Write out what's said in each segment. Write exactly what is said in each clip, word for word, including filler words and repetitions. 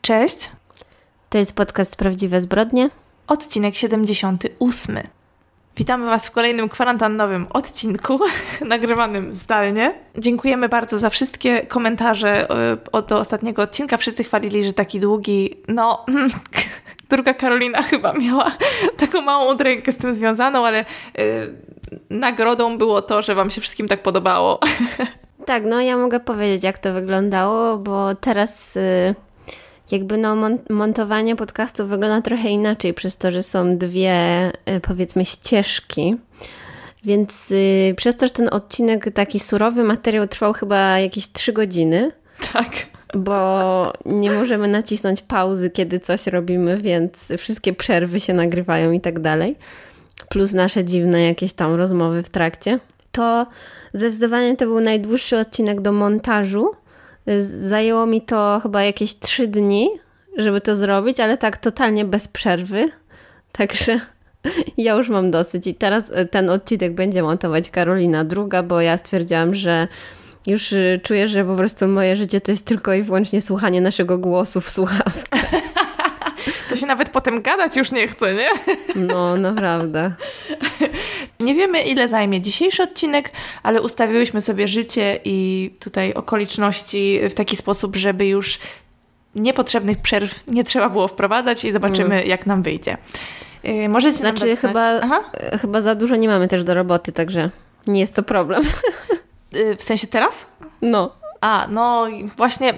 Cześć. To jest podcast Prawdziwe Zbrodnie. Odcinek siedemdziesiąty ósmy. Witamy Was w kolejnym kwarantannowym odcinku, nagrywanym zdalnie. Dziękujemy bardzo za wszystkie komentarze od ostatniego odcinka. Wszyscy chwalili, że taki długi. No, druga Karolina chyba miała taką małą udrękę z tym związaną, ale yy, nagrodą było to, że Wam się wszystkim tak podobało. Tak, no ja mogę powiedzieć, jak to wyglądało, bo teraz... Yy... Jakby no montowanie podcastu wygląda trochę inaczej przez to, że są dwie, powiedzmy, ścieżki. Więc yy, przez to, że ten odcinek, taki surowy materiał trwał chyba jakieś trzy godziny. Tak. Bo nie możemy nacisnąć pauzy, kiedy coś robimy, więc wszystkie przerwy się nagrywają i tak dalej. Plus nasze dziwne jakieś tam rozmowy w trakcie. To zdecydowanie to był najdłuższy odcinek do montażu. Zajęło mi to chyba jakieś trzy dni, żeby to zrobić, ale tak totalnie bez przerwy. Także ja już mam dosyć. I teraz ten odcinek będzie montować Karolina druga, bo ja stwierdziłam, że już czuję, że po prostu moje życie to jest tylko i wyłącznie słuchanie naszego głosu w słuchawkach. To się nawet potem gadać już nie chce, nie? No, naprawdę. Nie wiemy, ile zajmie dzisiejszy odcinek, ale ustawiłyśmy sobie życie i tutaj okoliczności w taki sposób, żeby już niepotrzebnych przerw nie trzeba było wprowadzać i zobaczymy, mm. jak nam wyjdzie. Yy, możecie znaczy, nam chyba, chyba za dużo nie mamy też do roboty, także nie jest to problem. Yy, w sensie teraz? No. A, no właśnie...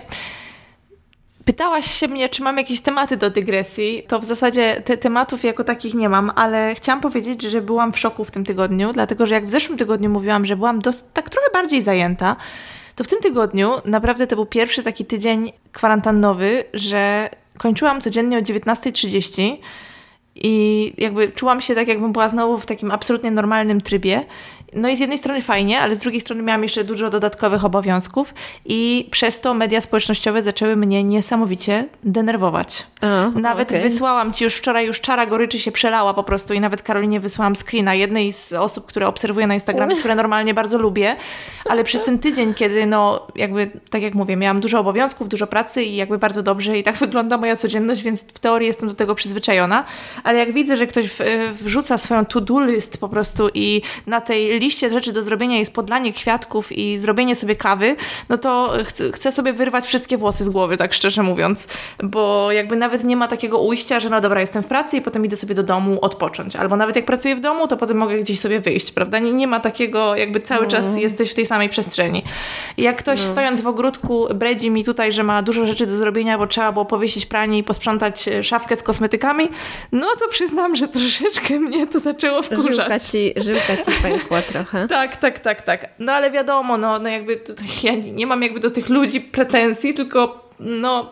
Pytałaś się mnie, czy mam jakieś tematy do dygresji. To w zasadzie te tematów jako takich nie mam, ale chciałam powiedzieć, że byłam w szoku w tym tygodniu, dlatego że jak w zeszłym tygodniu mówiłam, że byłam dos- tak trochę bardziej zajęta, to w tym tygodniu naprawdę to był pierwszy taki tydzień kwarantannowy, że kończyłam codziennie o dziewiętnasta trzydzieści i jakby czułam się tak, jakbym była znowu w takim absolutnie normalnym trybie. No i z jednej strony fajnie, ale z drugiej strony miałam jeszcze dużo dodatkowych obowiązków i przez to media społecznościowe zaczęły mnie niesamowicie denerwować. A, nawet okay. Wysłałam Ci już wczoraj, już czara goryczy się przelała po prostu i nawet Karolinie wysłałam screena jednej z osób, które obserwuję na Instagramie, które normalnie bardzo lubię, ale przez ten tydzień, kiedy no jakby, tak jak mówię, miałam dużo obowiązków, dużo pracy i jakby bardzo dobrze i tak wygląda moja codzienność, więc w teorii jestem do tego przyzwyczajona, ale jak widzę, że ktoś w, wrzuca swoją to-do list po prostu i na tej liście rzeczy do zrobienia jest podlanie kwiatków i zrobienie sobie kawy, no to ch- chcę sobie wyrwać wszystkie włosy z głowy, tak szczerze mówiąc, bo jakby nawet nie ma takiego ujścia, że no dobra, jestem w pracy i potem idę sobie do domu odpocząć, albo nawet jak pracuję w domu, to potem mogę gdzieś sobie wyjść, prawda? Nie, nie ma takiego, jakby cały czas mm. jesteś w tej samej przestrzeni. I jak ktoś mm. stojąc w ogródku bredzi mi tutaj, że ma dużo rzeczy do zrobienia, bo trzeba było powiesić pranie i posprzątać szafkę z kosmetykami, no to przyznam, że troszeczkę mnie to zaczęło wkurzać. Żyłka ci, żyłka ci pękła trochę. Tak, tak, tak, tak. No ale wiadomo, no, no jakby tutaj ja nie mam jakby do tych ludzi pretensji, tylko no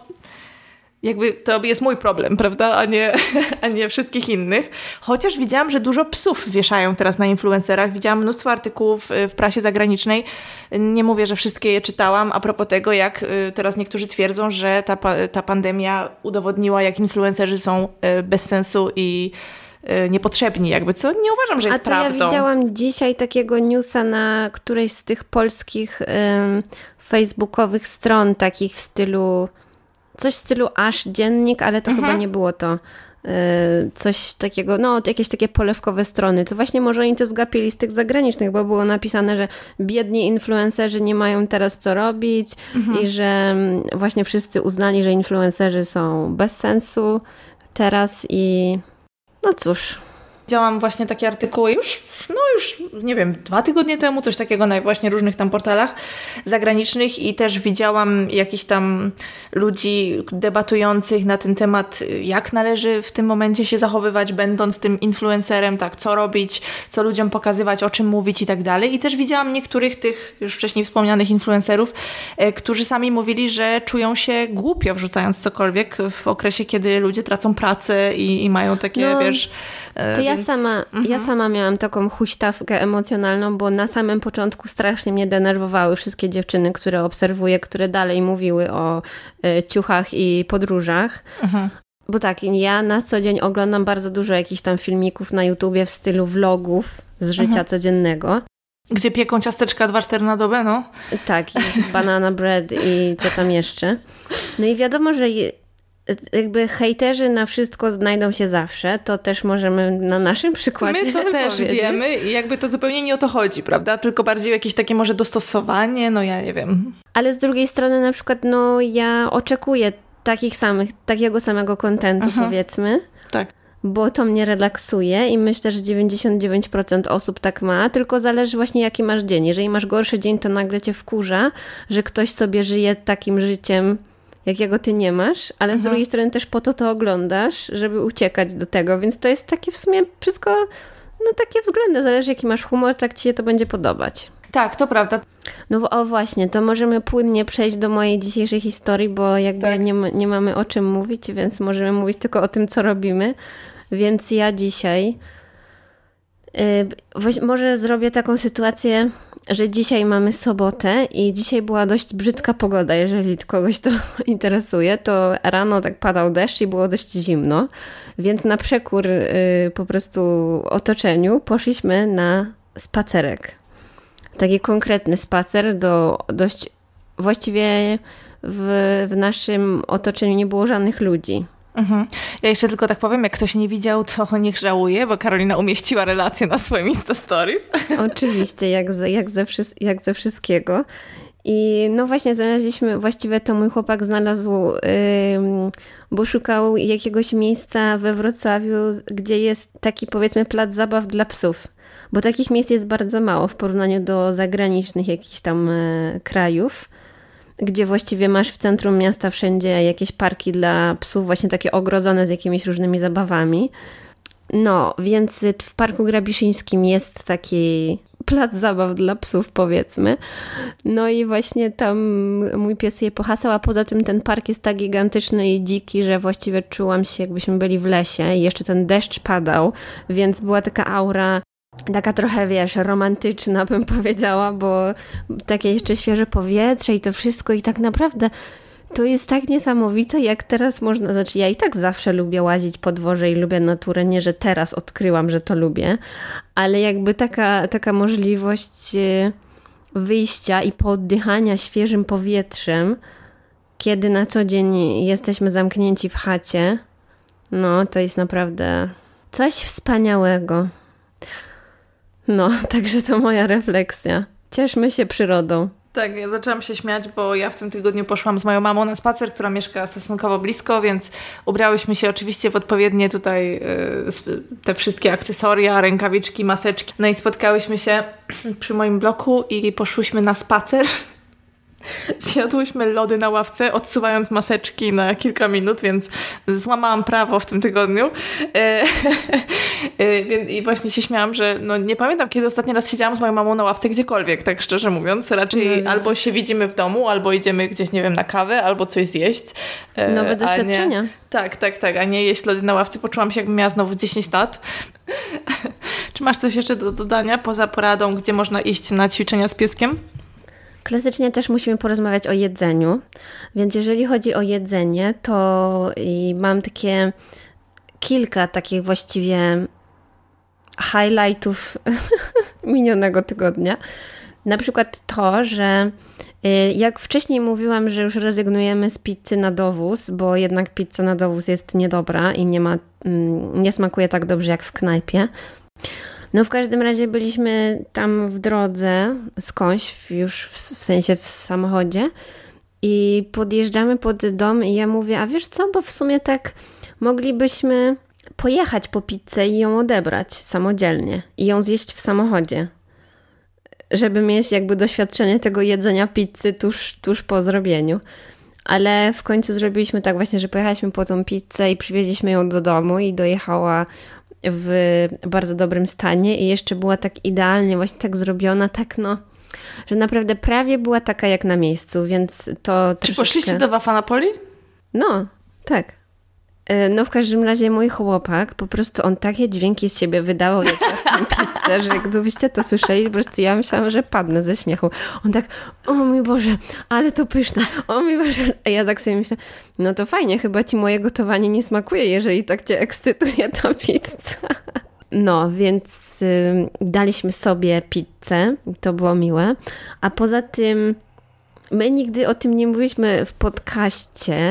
jakby to jest mój problem, prawda, a nie, a nie wszystkich innych. Chociaż widziałam, że dużo psów wieszają teraz na influencerach. Widziałam mnóstwo artykułów w prasie zagranicznej. Nie mówię, że wszystkie je czytałam a propos tego, jak teraz niektórzy twierdzą, że ta, ta pandemia udowodniła, jak influencerzy są bez sensu i niepotrzebni, jakby, co nie uważam, że jest prawdą. A to prawdą. Ja widziałam dzisiaj takiego newsa na którejś z tych polskich ym, facebookowych stron, takich w stylu, coś w stylu Aż Dziennik, ale to mhm. chyba nie było to. Yy, coś takiego, no jakieś takie polewkowe strony, to właśnie może oni to zgapili z tych zagranicznych, bo było napisane, że biedni influencerzy nie mają teraz co robić mhm. i że właśnie wszyscy uznali, że influencerzy są bez sensu teraz i no cóż. Widziałam właśnie takie artykuły już, no już, nie wiem, dwa tygodnie temu, coś takiego na właśnie różnych tam portalach zagranicznych i też widziałam jakichś tam ludzi debatujących na ten temat, jak należy w tym momencie się zachowywać, będąc tym influencerem, tak, co robić, co ludziom pokazywać, o czym mówić i tak dalej. I też widziałam niektórych tych już wcześniej wspomnianych influencerów, e, którzy sami mówili, że czują się głupio wrzucając cokolwiek w okresie, kiedy ludzie tracą pracę i, i mają takie, no, wiesz... E, to ja więc... sama, mhm. ja sama miałam taką huśtawkę emocjonalną, bo na samym początku strasznie mnie denerwowały wszystkie dziewczyny, które obserwuję, które dalej mówiły o y, ciuchach i podróżach. Mhm. Bo tak, ja na co dzień oglądam bardzo dużo jakichś tam filmików na YouTubie w stylu vlogów z życia mhm. codziennego. Gdzie pieką ciasteczka dwa cztery na dobę, no? Tak, i banana bread i co tam jeszcze. No i wiadomo, że je, jakby hejterzy na wszystko znajdą się zawsze, to też możemy na naszym przykładzie My to też powiedzieć. wiemy i jakby to zupełnie nie o to chodzi, prawda? Tylko bardziej jakieś takie może dostosowanie, no ja nie wiem. Ale z drugiej strony na przykład, no ja oczekuję takich samych, takiego samego kontentu, mhm. powiedzmy. Tak. Bo to mnie relaksuje i myślę, że dziewięćdziesiąt dziewięć procent osób tak ma, tylko zależy właśnie jaki masz dzień. Jeżeli masz gorszy dzień, to nagle cię wkurza, że ktoś sobie żyje takim życiem, jakiego ty nie masz, ale mhm. z drugiej strony też po to to oglądasz, żeby uciekać do tego, więc to jest takie w sumie wszystko, no takie względne, zależy jaki masz humor, tak ci się to będzie podobać. Tak, to prawda. No o właśnie, to możemy płynnie przejść do mojej dzisiejszej historii, bo jakby tak. nie, nie mamy o czym mówić, więc możemy mówić tylko o tym, co robimy. Więc ja dzisiaj yy, może zrobię taką sytuację, że dzisiaj mamy sobotę i dzisiaj była dość brzydka pogoda, jeżeli kogoś to interesuje, to rano tak padał deszcz i było dość zimno, więc na przekór yy, po prostu otoczeniu poszliśmy na spacerek. Taki konkretny spacer do dość, właściwie w, w naszym otoczeniu nie było żadnych ludzi. Mhm. Ja jeszcze tylko tak powiem, jak ktoś nie widział, to niech żałuje, bo Karolina umieściła relację na swoim Insta Stories. Oczywiście, jak ze, jak ze, jak ze wszystkiego. I no właśnie znaleźliśmy, właściwie to mój chłopak znalazł, yy, bo szukał jakiegoś miejsca we Wrocławiu, gdzie jest taki powiedzmy plac zabaw dla psów. Bo takich miejsc jest bardzo mało w porównaniu do zagranicznych jakichś tam yy, krajów, gdzie właściwie masz w centrum miasta wszędzie jakieś parki dla psów, właśnie takie ogrodzone z jakimiś różnymi zabawami. No, więc w Parku Grabiszyńskim jest taki plac zabaw dla psów, powiedzmy. No i właśnie tam mój pies je pohasał, a poza tym ten park jest tak gigantyczny i dziki, że właściwie czułam się, jakbyśmy byli w lesie i jeszcze ten deszcz padał, więc była taka aura taka trochę, wiesz, romantyczna bym powiedziała, bo takie jeszcze świeże powietrze i to wszystko i tak naprawdę to jest tak niesamowite, jak teraz można, znaczy ja i tak zawsze lubię łazić po dworze i lubię naturę, nie, że teraz odkryłam, że to lubię, ale jakby taka, taka możliwość wyjścia i pooddychania świeżym powietrzem, kiedy na co dzień jesteśmy zamknięci w chacie, no to jest naprawdę coś wspaniałego. No, także to moja refleksja. Cieszmy się przyrodą. Tak, ja zaczęłam się śmiać, bo ja w tym tygodniu poszłam z moją mamą na spacer, która mieszka stosunkowo blisko, więc ubrałyśmy się oczywiście w odpowiednie tutaj y, te wszystkie akcesoria, rękawiczki, maseczki. No i spotkałyśmy się przy moim bloku i poszłyśmy na spacer. Zjadłyśmy lody na ławce, odsuwając maseczki na kilka minut, więc złamałam prawo w tym tygodniu. I właśnie się śmiałam, że no nie pamiętam, kiedy ostatni raz siedziałam z moją mamą na ławce gdziekolwiek, tak szczerze mówiąc. Raczej no, albo się widzimy w domu, albo idziemy gdzieś, nie wiem, na kawę, albo coś zjeść. Nowe doświadczenia. Nie, tak, tak, tak, a nie jeść lody na ławce. Poczułam się, jakbym miała znowu dziesięć lat. Czy masz coś jeszcze do dodania poza poradą, gdzie można iść na ćwiczenia z pieskiem? Klasycznie też musimy porozmawiać o jedzeniu, więc jeżeli chodzi o jedzenie, to i mam takie kilka takich właściwie highlightów minionego tygodnia. Na przykład to, że jak wcześniej mówiłam, że już rezygnujemy z pizzy na dowóz, bo jednak pizza na dowóz jest niedobra i nie ma, nie smakuje tak dobrze jak w knajpie. No w każdym razie byliśmy tam w drodze skądś, już w, w sensie w samochodzie i podjeżdżamy pod dom i ja mówię, a wiesz co, bo w sumie tak moglibyśmy pojechać po pizzę i ją odebrać samodzielnie i ją zjeść w samochodzie, żeby mieć jakby doświadczenie tego jedzenia pizzy tuż, tuż po zrobieniu. Ale w końcu zrobiliśmy tak właśnie, że pojechaliśmy po tą pizzę i przywieźliśmy ją do domu i dojechała w bardzo dobrym stanie i jeszcze była tak idealnie właśnie tak zrobiona, tak no, że naprawdę prawie była taka jak na miejscu, więc to Czy troszeczkę... poszliście do Wafa Napoli? No, tak. No w każdym razie mój chłopak, po prostu on takie dźwięki z siebie wydawał jak na tę pizzę, że gdybyście to słyszeli, po prostu ja myślałam, że padnę ze śmiechu. On tak, o mój Boże, ale to pyszne, o mój Boże. A ja tak sobie myślę, no to fajnie, chyba ci moje gotowanie nie smakuje, jeżeli tak cię ekscytuje ta pizza. No, więc y, daliśmy sobie pizzę, to było miłe. A poza tym my nigdy o tym nie mówiliśmy w podcaście,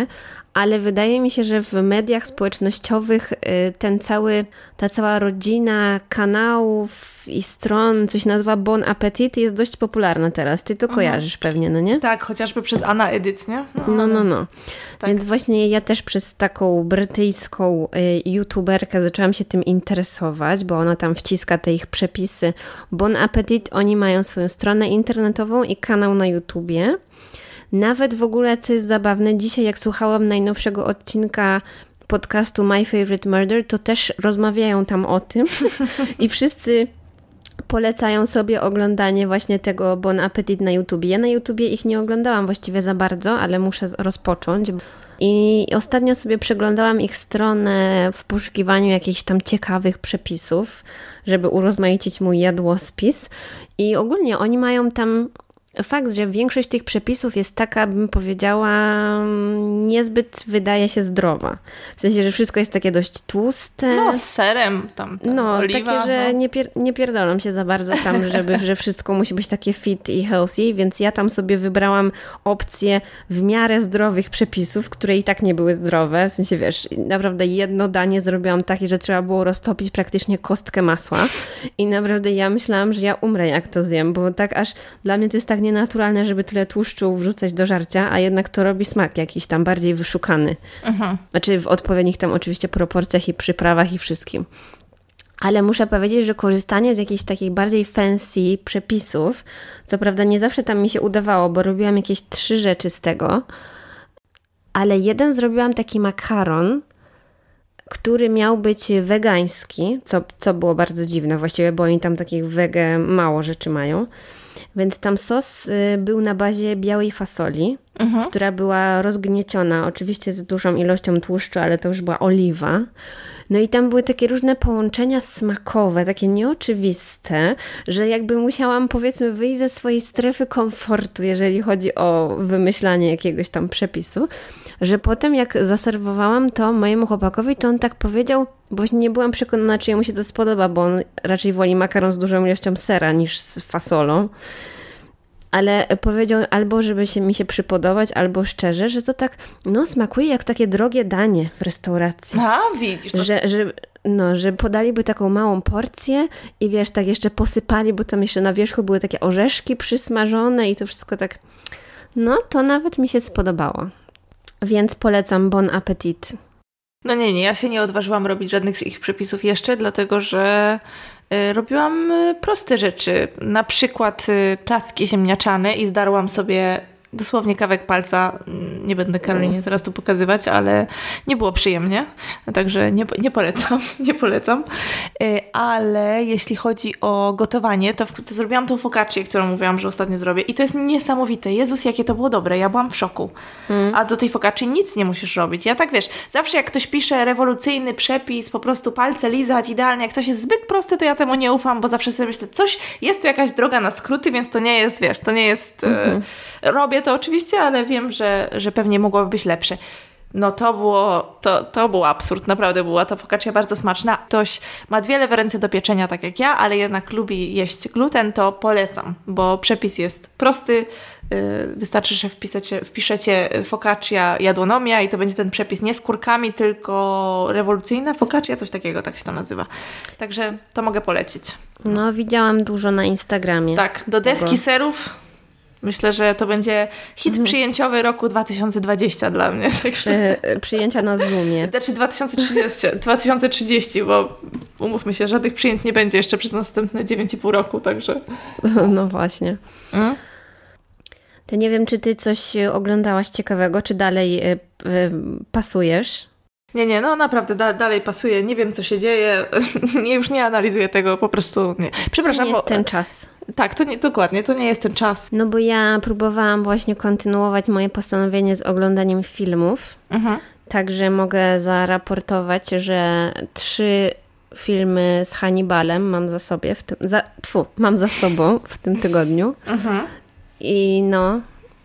ale wydaje mi się, że w mediach społecznościowych ten cały, ta cała rodzina kanałów i stron, coś nazywa Bon Appetit, jest dość popularna teraz. Ty to mhm. kojarzysz pewnie, no nie? Tak, chociażby przez Anna Edyt, nie? No, no, no. no. Tak. Więc właśnie ja też przez taką brytyjską y, youtuberkę zaczęłam się tym interesować, bo ona tam wciska te ich przepisy. Bon Appetit, oni mają swoją stronę internetową i kanał na YouTubie. Nawet w ogóle, co jest zabawne, dzisiaj jak słuchałam najnowszego odcinka podcastu My Favorite Murder, to też rozmawiają tam o tym i wszyscy polecają sobie oglądanie właśnie tego Bon Appetit na YouTubie. Ja na YouTubie ich nie oglądałam właściwie za bardzo, ale muszę rozpocząć. I ostatnio sobie przeglądałam ich stronę w poszukiwaniu jakichś tam ciekawych przepisów, żeby urozmaicić mój jadłospis. I ogólnie oni mają tam fakt, że większość tych przepisów jest taka, bym powiedziała, niezbyt wydaje się zdrowa. W sensie, że wszystko jest takie dość tłuste. No, z serem tam, tam no, oliwa. takie, że no. nie, pier- nie pierdolą się za bardzo tam, żeby, że wszystko musi być takie fit i healthy, więc ja tam sobie wybrałam opcje w miarę zdrowych przepisów, które i tak nie były zdrowe. W sensie, wiesz, naprawdę jedno danie zrobiłam takie, że trzeba było roztopić praktycznie kostkę masła i naprawdę ja myślałam, że ja umrę, jak to zjem, bo tak aż dla mnie to jest tak nienaturalne, żeby tyle tłuszczu wrzucać do żarcia, a jednak to robi smak jakiś tam bardziej wyszukany. Mhm. Znaczy w odpowiednich tam oczywiście proporcjach i przyprawach i wszystkim. Ale muszę powiedzieć, że korzystanie z jakichś takich bardziej fancy przepisów, co prawda nie zawsze tam mi się udawało, bo robiłam jakieś trzy rzeczy z tego, ale jeden zrobiłam taki makaron, który miał być wegański, co, co było bardzo dziwne właściwie, bo oni tam takich wege mało rzeczy mają. Więc tam sos był na bazie białej fasoli, mhm. która była rozgnieciona, oczywiście z dużą ilością tłuszczu, ale to już była oliwa. No i tam były takie różne połączenia smakowe, takie nieoczywiste, że jakby musiałam, powiedzmy, wyjść ze swojej strefy komfortu, jeżeli chodzi o wymyślanie jakiegoś tam przepisu, że potem jak zaserwowałam to mojemu chłopakowi, to on tak powiedział, bo nie byłam przekonana, czy jemu się to spodoba, bo on raczej woli makaron z dużą ilością sera niż z fasolą. Ale powiedział albo, żeby się mi się przypodobać, albo szczerze, że to tak, no smakuje jak takie drogie danie w restauracji. A, widzisz. To... Że, że, no, że podaliby taką małą porcję i wiesz, tak jeszcze posypali, bo tam jeszcze na wierzchu były takie orzeszki przysmażone i to wszystko tak, no to nawet mi się spodobało. Więc polecam Bon Appetit. No nie, nie, ja się nie odważyłam robić żadnych z ich przepisów jeszcze, dlatego że y, robiłam y, proste rzeczy. Na przykład y, placki ziemniaczane i zdarłam sobie dosłownie kawałek palca. Nie będę Karolinie teraz tu pokazywać, ale nie było przyjemnie, także nie, nie polecam, nie polecam. Y, ale jeśli chodzi o gotowanie, to, to zrobiłam tą focaccię, którą mówiłam, że ostatnio zrobię i to jest niesamowite. Jezus, jakie to było dobre, ja byłam w szoku. Mm. A do tej focacci nic nie musisz robić. Ja tak, wiesz, zawsze jak ktoś pisze rewolucyjny przepis, po prostu palce lizać idealnie, jak coś jest zbyt proste, to ja temu nie ufam, bo zawsze sobie myślę, coś, jest tu jakaś droga na skróty, więc to nie jest, wiesz, to nie jest... Mm-hmm. Y, robię to oczywiście, ale wiem, że, że pewnie mogłoby być lepsze. No to było, to, to był absurd, naprawdę była ta focaccia bardzo smaczna. Ktoś ma dwie lewe ręce do pieczenia, tak jak ja, ale jednak lubi jeść gluten, to polecam, bo przepis jest prosty. Wystarczy, że wpiszecie, wpiszecie focaccia jadłonomia i to będzie ten przepis nie z kurkami, tylko rewolucyjna focaccia, coś takiego, tak się to nazywa. Także to mogę polecić. No, widziałam dużo na Instagramie. Tak, do deski tego. Serów. Myślę, że to będzie hit mhm. przyjęciowy roku dwa tysiące dwudziestego dla mnie. Także... E, przyjęcia na Zoomie. Znaczy dwa tysiące trzydziesty, dwa tysiące trzydziesty, bo umówmy się, żadnych przyjęć nie będzie jeszcze przez następne dziewięć i pół roku, także... No właśnie. Mm? To nie wiem, czy ty coś oglądałaś ciekawego, czy dalej y, y, pasujesz? Nie, nie, no naprawdę da, dalej pasuje. Nie wiem, co się dzieje. nie, już nie analizuję tego, po prostu nie. Przepraszam. To nie jest bo... ten czas. Tak, to nie, dokładnie, to nie jest ten czas. No bo ja próbowałam właśnie kontynuować moje postanowienie z oglądaniem filmów. Mhm. Także mogę zaraportować, że trzy filmy z Hannibalem mam za sobie, w tym, za, tfu, mam za sobą w tym tygodniu. Mhm. I no...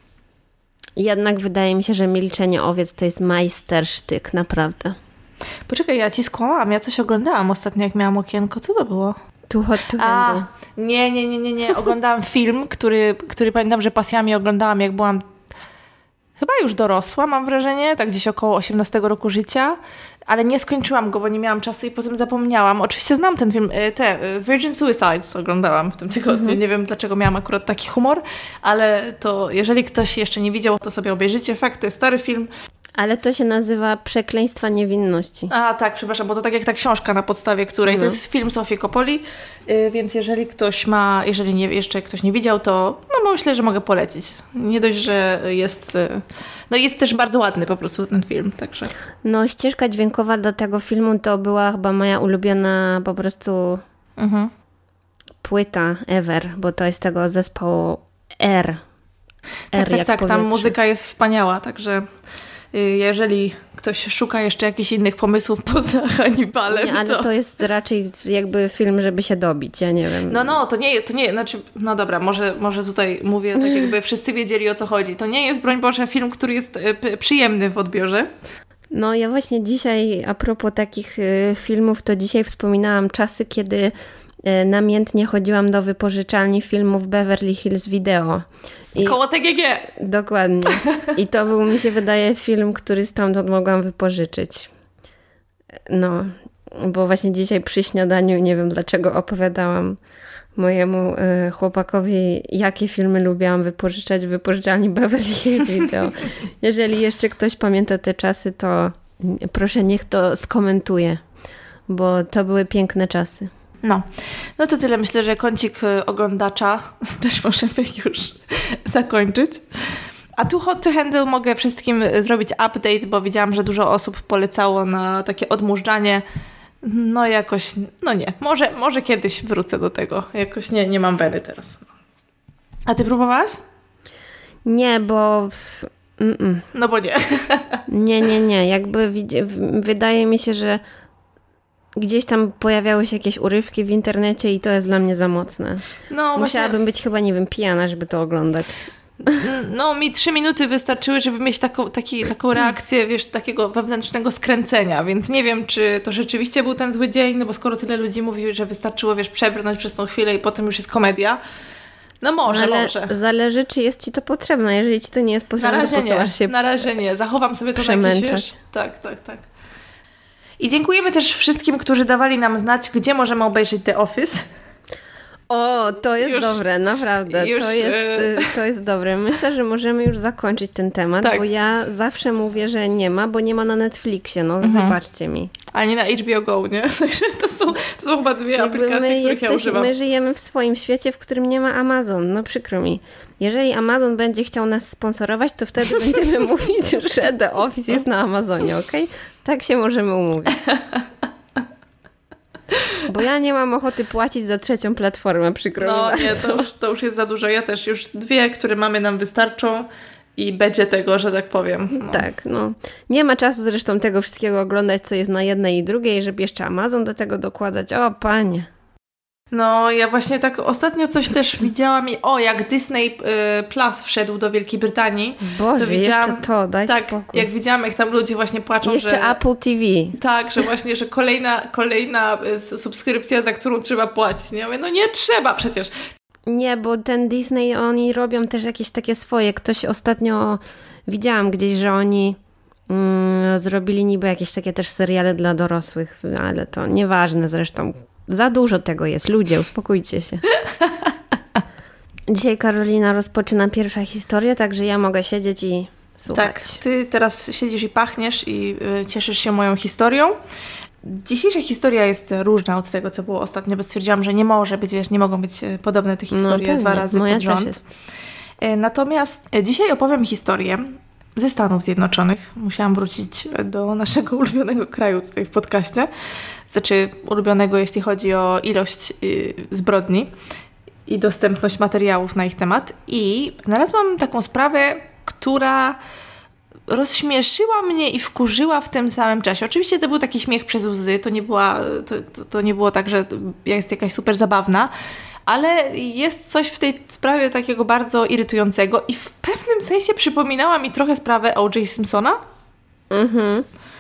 Jednak wydaje mi się, że Milczenie owiec to jest majstersztyk, naprawdę. Poczekaj, ja ci skłamałam. Ja coś oglądałam ostatnio, jak miałam okienko. Co to było? Too Hot to Handle. Nie, nie, nie, nie, nie. Oglądałam film, który, który pamiętam, że pasjami oglądałam, jak byłam chyba już dorosła, mam wrażenie, tak gdzieś około osiemnastego roku życia, ale nie skończyłam go, bo nie miałam czasu i potem zapomniałam. Oczywiście znam ten film, te Virgin Suicides oglądałam w tym tygodniu. Mm-hmm. Nie wiem, dlaczego miałam akurat taki humor, ale to jeżeli ktoś jeszcze nie widział, to sobie obejrzyjcie. Fakt, to jest stary film. Ale to się nazywa Przekleństwa niewinności. A tak, przepraszam, bo to tak jak ta książka, na podstawie której, no. To jest film Sofii Coppoli, yy, więc jeżeli ktoś ma, jeżeli nie, jeszcze ktoś nie widział, to no myślę, że mogę polecić. Nie dość, że jest, yy, no jest też bardzo ładny po prostu ten film, także. No ścieżka dźwiękowa do tego filmu to była chyba moja ulubiona po prostu mhm. płyta ever, bo to jest tego zespołu R. R tak, tak, tak, tam muzyka jest wspaniała, także jeżeli ktoś szuka jeszcze jakichś innych pomysłów poza Hannibalem, nie, ale to... to jest raczej jakby film, żeby się dobić, ja nie wiem. No, no, to nie, to nie, znaczy, no dobra, może, może tutaj mówię tak jakby wszyscy wiedzieli, o co chodzi. To nie jest, broń Boże, film, który jest p- przyjemny w odbiorze. No ja właśnie dzisiaj, a propos takich y, filmów, to dzisiaj wspominałam czasy, kiedy y, namiętnie chodziłam do wypożyczalni filmów Beverly Hills Video. I, koło T G G. Dokładnie. I to był, mi się wydaje, film, który stamtąd mogłam wypożyczyć. No, bo właśnie dzisiaj przy śniadaniu, nie wiem dlaczego, opowiadałam mojemu y, chłopakowi, jakie filmy lubiłam wypożyczać w wypożyczalni Beverly Hills Video. Jeżeli jeszcze ktoś pamięta te czasy, to proszę, niech to skomentuje, bo to były piękne czasy. No, no to tyle. Myślę, że kącik oglądacza też możemy już zakończyć. A tu Hot to Handle mogę wszystkim zrobić update, bo widziałam, że dużo osób polecało na takie odmurzanie. No jakoś, no nie, może, może kiedyś wrócę do tego. Jakoś nie, nie mam weny teraz. A ty próbowałaś? Nie, bo... Mm-mm. No bo nie. nie, nie, nie. Jakby wydaje mi się, że gdzieś tam pojawiały się jakieś urywki w internecie i to jest dla mnie za mocne. No, musiałabym właśnie... być chyba, nie wiem, pijana, żeby to oglądać. No, mi trzy minuty wystarczyły, żeby mieć taką, taki, taką reakcję, wiesz, takiego wewnętrznego skręcenia, więc nie wiem, czy to rzeczywiście był ten zły dzień, no bo skoro tyle ludzi mówi, że wystarczyło, wiesz, przebrnąć przez tą chwilę i potem już jest komedia. No może, ale może. Zależy, czy jest ci to potrzebne. Jeżeli ci to nie jest potrzebne, na razie to po co masz się Na razie nie. Zachowam sobie to na jakiś, wiesz? Tak, tak, tak. I dziękujemy też wszystkim, którzy dawali nam znać, gdzie możemy obejrzeć The Office. O, to jest już, dobre, naprawdę. Już, to, jest, to jest dobre. Myślę, że możemy już zakończyć ten temat, tak. Bo ja zawsze mówię, że nie ma, bo nie ma na Netflixie. No, mhm. Wybaczcie mi. Ani na H B O Go, nie? to, są, to są chyba dwie Jakby aplikacje, my których jesteś, ja używam. My żyjemy w swoim świecie, w którym nie ma Amazon. No przykro mi. Jeżeli Amazon będzie chciał nas sponsorować, to wtedy będziemy mówić, że The Office jest na Amazonie, okej? Okay? Tak się możemy umówić. Bo ja nie mam ochoty płacić za trzecią platformę, przykro mi No bardzo. nie, to już, to już jest za dużo. Ja też już dwie, które mamy, nam wystarczą i będzie tego, że tak powiem. No. Tak, no. Nie ma czasu zresztą tego wszystkiego oglądać, co jest na jednej i drugiej, żeby jeszcze Amazon do tego dokładać. O, panie. No, ja właśnie tak ostatnio coś też widziałam i o, jak Disney y, Plus wszedł do Wielkiej Brytanii. Boże, to widziałam, jeszcze to, daj tak, spokój. Jak widziałam, jak tam ludzie właśnie płaczą, jeszcze że... Apple T V. Tak, że właśnie, że kolejna, kolejna subskrypcja, za którą trzeba płacić. Nie? Ja mówię, no nie trzeba przecież. Nie, bo ten Disney, oni robią też jakieś takie swoje. Ktoś ostatnio widziałam gdzieś, że oni mm, zrobili niby jakieś takie też seriale dla dorosłych, ale to nieważne zresztą. Za dużo tego jest. Ludzie, uspokójcie się. Dzisiaj Karolina rozpoczyna pierwsza historia, także ja mogę siedzieć i słuchać. Tak, ty teraz siedzisz i pachniesz i y, cieszysz się moją historią. Dzisiejsza historia jest różna od tego, co było ostatnio, bo stwierdziłam, że nie może być, wiesz, nie mogą być podobne te historie no, dwa razy moja pod rząd. Też jest. Natomiast dzisiaj opowiem historię ze Stanów Zjednoczonych. Musiałam wrócić do naszego ulubionego kraju tutaj w podcaście. Znaczy ulubionego, jeśli chodzi o ilość yy, zbrodni i dostępność materiałów na ich temat. I znalazłam taką sprawę, która rozśmieszyła mnie i wkurzyła w tym samym czasie. Oczywiście to był taki śmiech przez łzy, to nie, była, to, to, to nie było tak, że jest jakaś super zabawna, ale jest coś w tej sprawie takiego bardzo irytującego i w pewnym sensie przypominała mi trochę sprawę O J Simpsona. Mhm.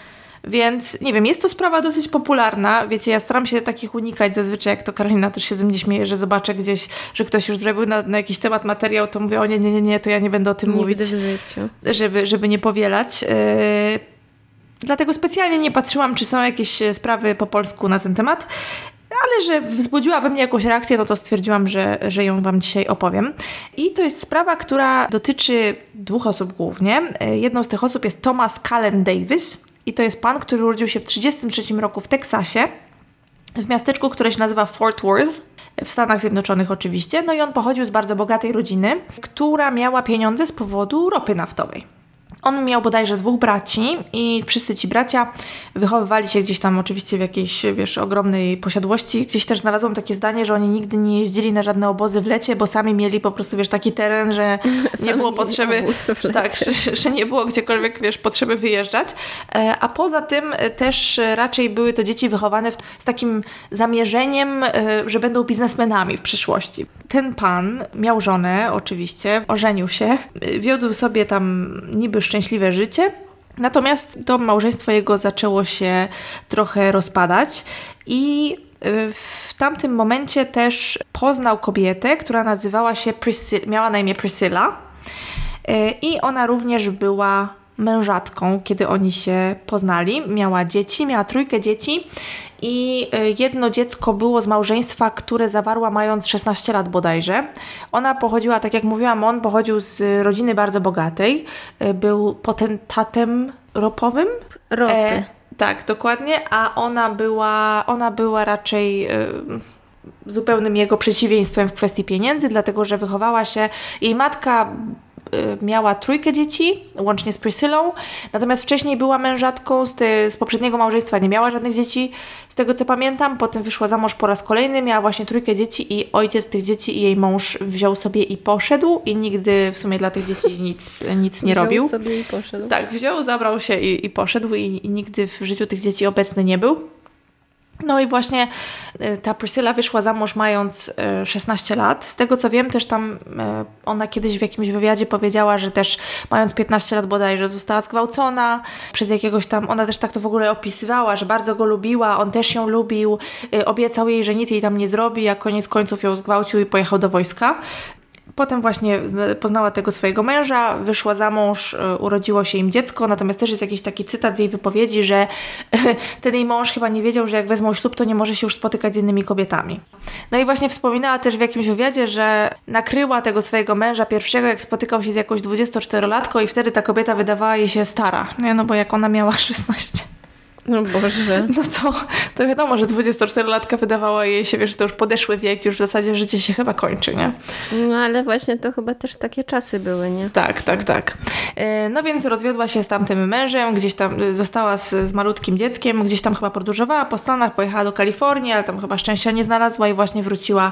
Więc nie wiem, jest to sprawa dosyć popularna. Wiecie, ja staram się takich unikać zazwyczaj, jak to Karolina też się ze mnie śmieje, że zobaczę gdzieś, że ktoś już zrobił na, na jakiś temat materiał, to mówię, o nie, nie, nie, nie, to ja nie będę o tym Nigdy mówić. w życiu. Żeby, żeby nie powielać. Yy, dlatego specjalnie nie patrzyłam, czy są jakieś sprawy po polsku na ten temat. Ale że wzbudziła we mnie jakąś reakcję, no to stwierdziłam, że, że ją wam dzisiaj opowiem. I to jest sprawa, która dotyczy dwóch osób głównie. Jedną z tych osób jest Thomas Cullen Davis i to jest pan, który urodził się w trzydziestym trzecim roku w Teksasie, w miasteczku, które się nazywa Fort Worth, w Stanach Zjednoczonych oczywiście. No i on pochodził z bardzo bogatej rodziny, która miała pieniądze z powodu ropy naftowej. On miał bodajże dwóch braci i wszyscy ci bracia wychowywali się gdzieś tam oczywiście w jakiejś, wiesz, ogromnej posiadłości. Gdzieś też znalazłam takie zdanie, że oni nigdy nie jeździli na żadne obozy w lecie, bo sami mieli po prostu, wiesz, taki teren, że nie sami było potrzeby, tak, że, że nie było gdziekolwiek, wiesz, potrzeby wyjeżdżać. A poza tym też raczej były to dzieci wychowane w, z takim zamierzeniem, że będą biznesmenami w przyszłości. Ten pan miał żonę oczywiście, ożenił się, wiódł sobie tam niby szczęśliwe życie, natomiast to małżeństwo jego zaczęło się trochę rozpadać i w tamtym momencie też poznał kobietę, która nazywała się Priscilla, miała na imię Priscilla i ona również była mężatką, kiedy oni się poznali. Miała dzieci, miała trójkę dzieci i jedno dziecko było z małżeństwa, które zawarła mając szesnaście lat bodajże. Ona pochodziła, tak jak mówiłam, on pochodził z rodziny bardzo bogatej. Był potentatem ropowym. Ropy. E, tak, dokładnie. A ona była, ona była raczej e, zupełnym jego przeciwieństwem w kwestii pieniędzy, dlatego że wychowała się, jej matka miała trójkę dzieci, łącznie z Priscillą, natomiast wcześniej była mężatką z, te, z poprzedniego małżeństwa, nie miała żadnych dzieci, z tego co pamiętam, potem wyszła za mąż po raz kolejny, miała właśnie trójkę dzieci i ojciec tych dzieci i jej mąż wziął sobie i poszedł i nigdy w sumie dla tych dzieci nic, nic nie wziął robił. Wziął sobie i poszedł. Tak, wziął, zabrał się i, i poszedł i, i nigdy w życiu tych dzieci obecny nie był. No i właśnie ta Priscilla wyszła za mąż mając szesnaście lat. Z tego co wiem, też tam ona kiedyś w jakimś wywiadzie powiedziała, że też mając piętnaście lat bodajże została zgwałcona przez jakiegoś tam, ona też tak to w ogóle opisywała, że bardzo go lubiła, on też ją lubił, obiecał jej, że nic jej tam nie zrobi, a koniec końców ją zgwałcił i pojechał do wojska. Potem właśnie poznała tego swojego męża, wyszła za mąż, urodziło się im dziecko, natomiast też jest jakiś taki cytat z jej wypowiedzi, że ten jej mąż chyba nie wiedział, że jak wezmą ślub, to nie może się już spotykać z innymi kobietami. No i właśnie wspominała też w jakimś wywiadzie, że nakryła tego swojego męża pierwszego, jak spotykał się z jakąś dwudziestoczterolatką i wtedy ta kobieta wydawała jej się stara, nie? No bo jak ona miała szesnaście. No Boże. No to, to wiadomo, że dwudziestoczterolatka wydawała jej się, wiesz, to już podeszły wiek, już w zasadzie życie się chyba kończy, nie? No ale właśnie to chyba też takie czasy były, nie? Tak, tak, tak. No więc rozwiodła się z tamtym mężem, gdzieś tam została z, z malutkim dzieckiem, gdzieś tam chyba podróżowała po Stanach, pojechała do Kalifornii, ale tam chyba szczęścia nie znalazła i właśnie wróciła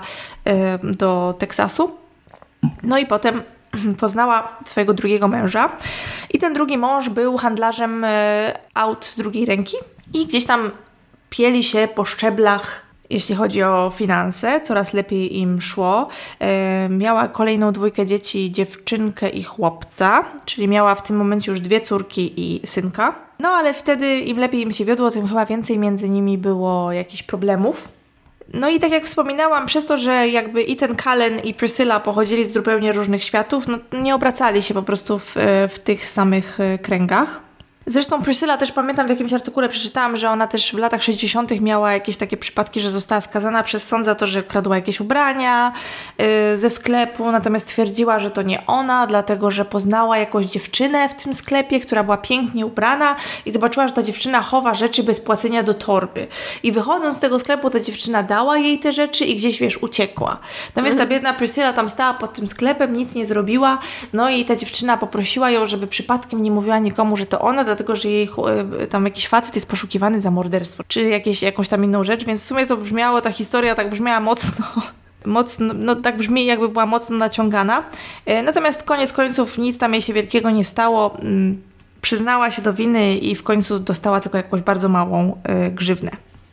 do Teksasu. No i potem poznała swojego drugiego męża i ten drugi mąż był handlarzem aut z drugiej ręki i gdzieś tam pieli się po szczeblach, jeśli chodzi o finanse, coraz lepiej im szło. E, miała kolejną dwójkę dzieci, dziewczynkę i chłopca, czyli miała w tym momencie już dwie córki i synka. No ale wtedy im lepiej im się wiodło, tym chyba więcej między nimi było jakichś problemów. No i tak jak wspominałam, przez to, że jakby i ten Cullen i Priscilla pochodzili z zupełnie różnych światów, no nie obracali się po prostu w, w tych samych kręgach. Zresztą Priscilla też pamiętam, w jakimś artykule przeczytałam, że ona też w latach sześćdziesiątych miała jakieś takie przypadki, że została skazana przez sąd za to, że kradła jakieś ubrania yy, ze sklepu, natomiast twierdziła, że to nie ona, dlatego że poznała jakąś dziewczynę w tym sklepie, która była pięknie ubrana i zobaczyła, że ta dziewczyna chowa rzeczy bez płacenia do torby. I wychodząc z tego sklepu, ta dziewczyna dała jej te rzeczy i gdzieś, wiesz, uciekła. Natomiast ta biedna Priscilla tam stała pod tym sklepem, nic nie zrobiła, no i ta dziewczyna poprosiła ją, żeby przypadkiem nie mówiła nikomu, że to ona, dlatego że jej tam jakiś facet jest poszukiwany za morderstwo, czy jakieś, jakąś tam inną rzecz, więc w sumie to brzmiało, ta historia tak brzmiała mocno, mocno, no tak brzmi, jakby była mocno naciągana. Natomiast koniec końców nic tam jej się wielkiego nie stało. Przyznała się do winy i w końcu dostała tylko jakąś bardzo małą grzywnę.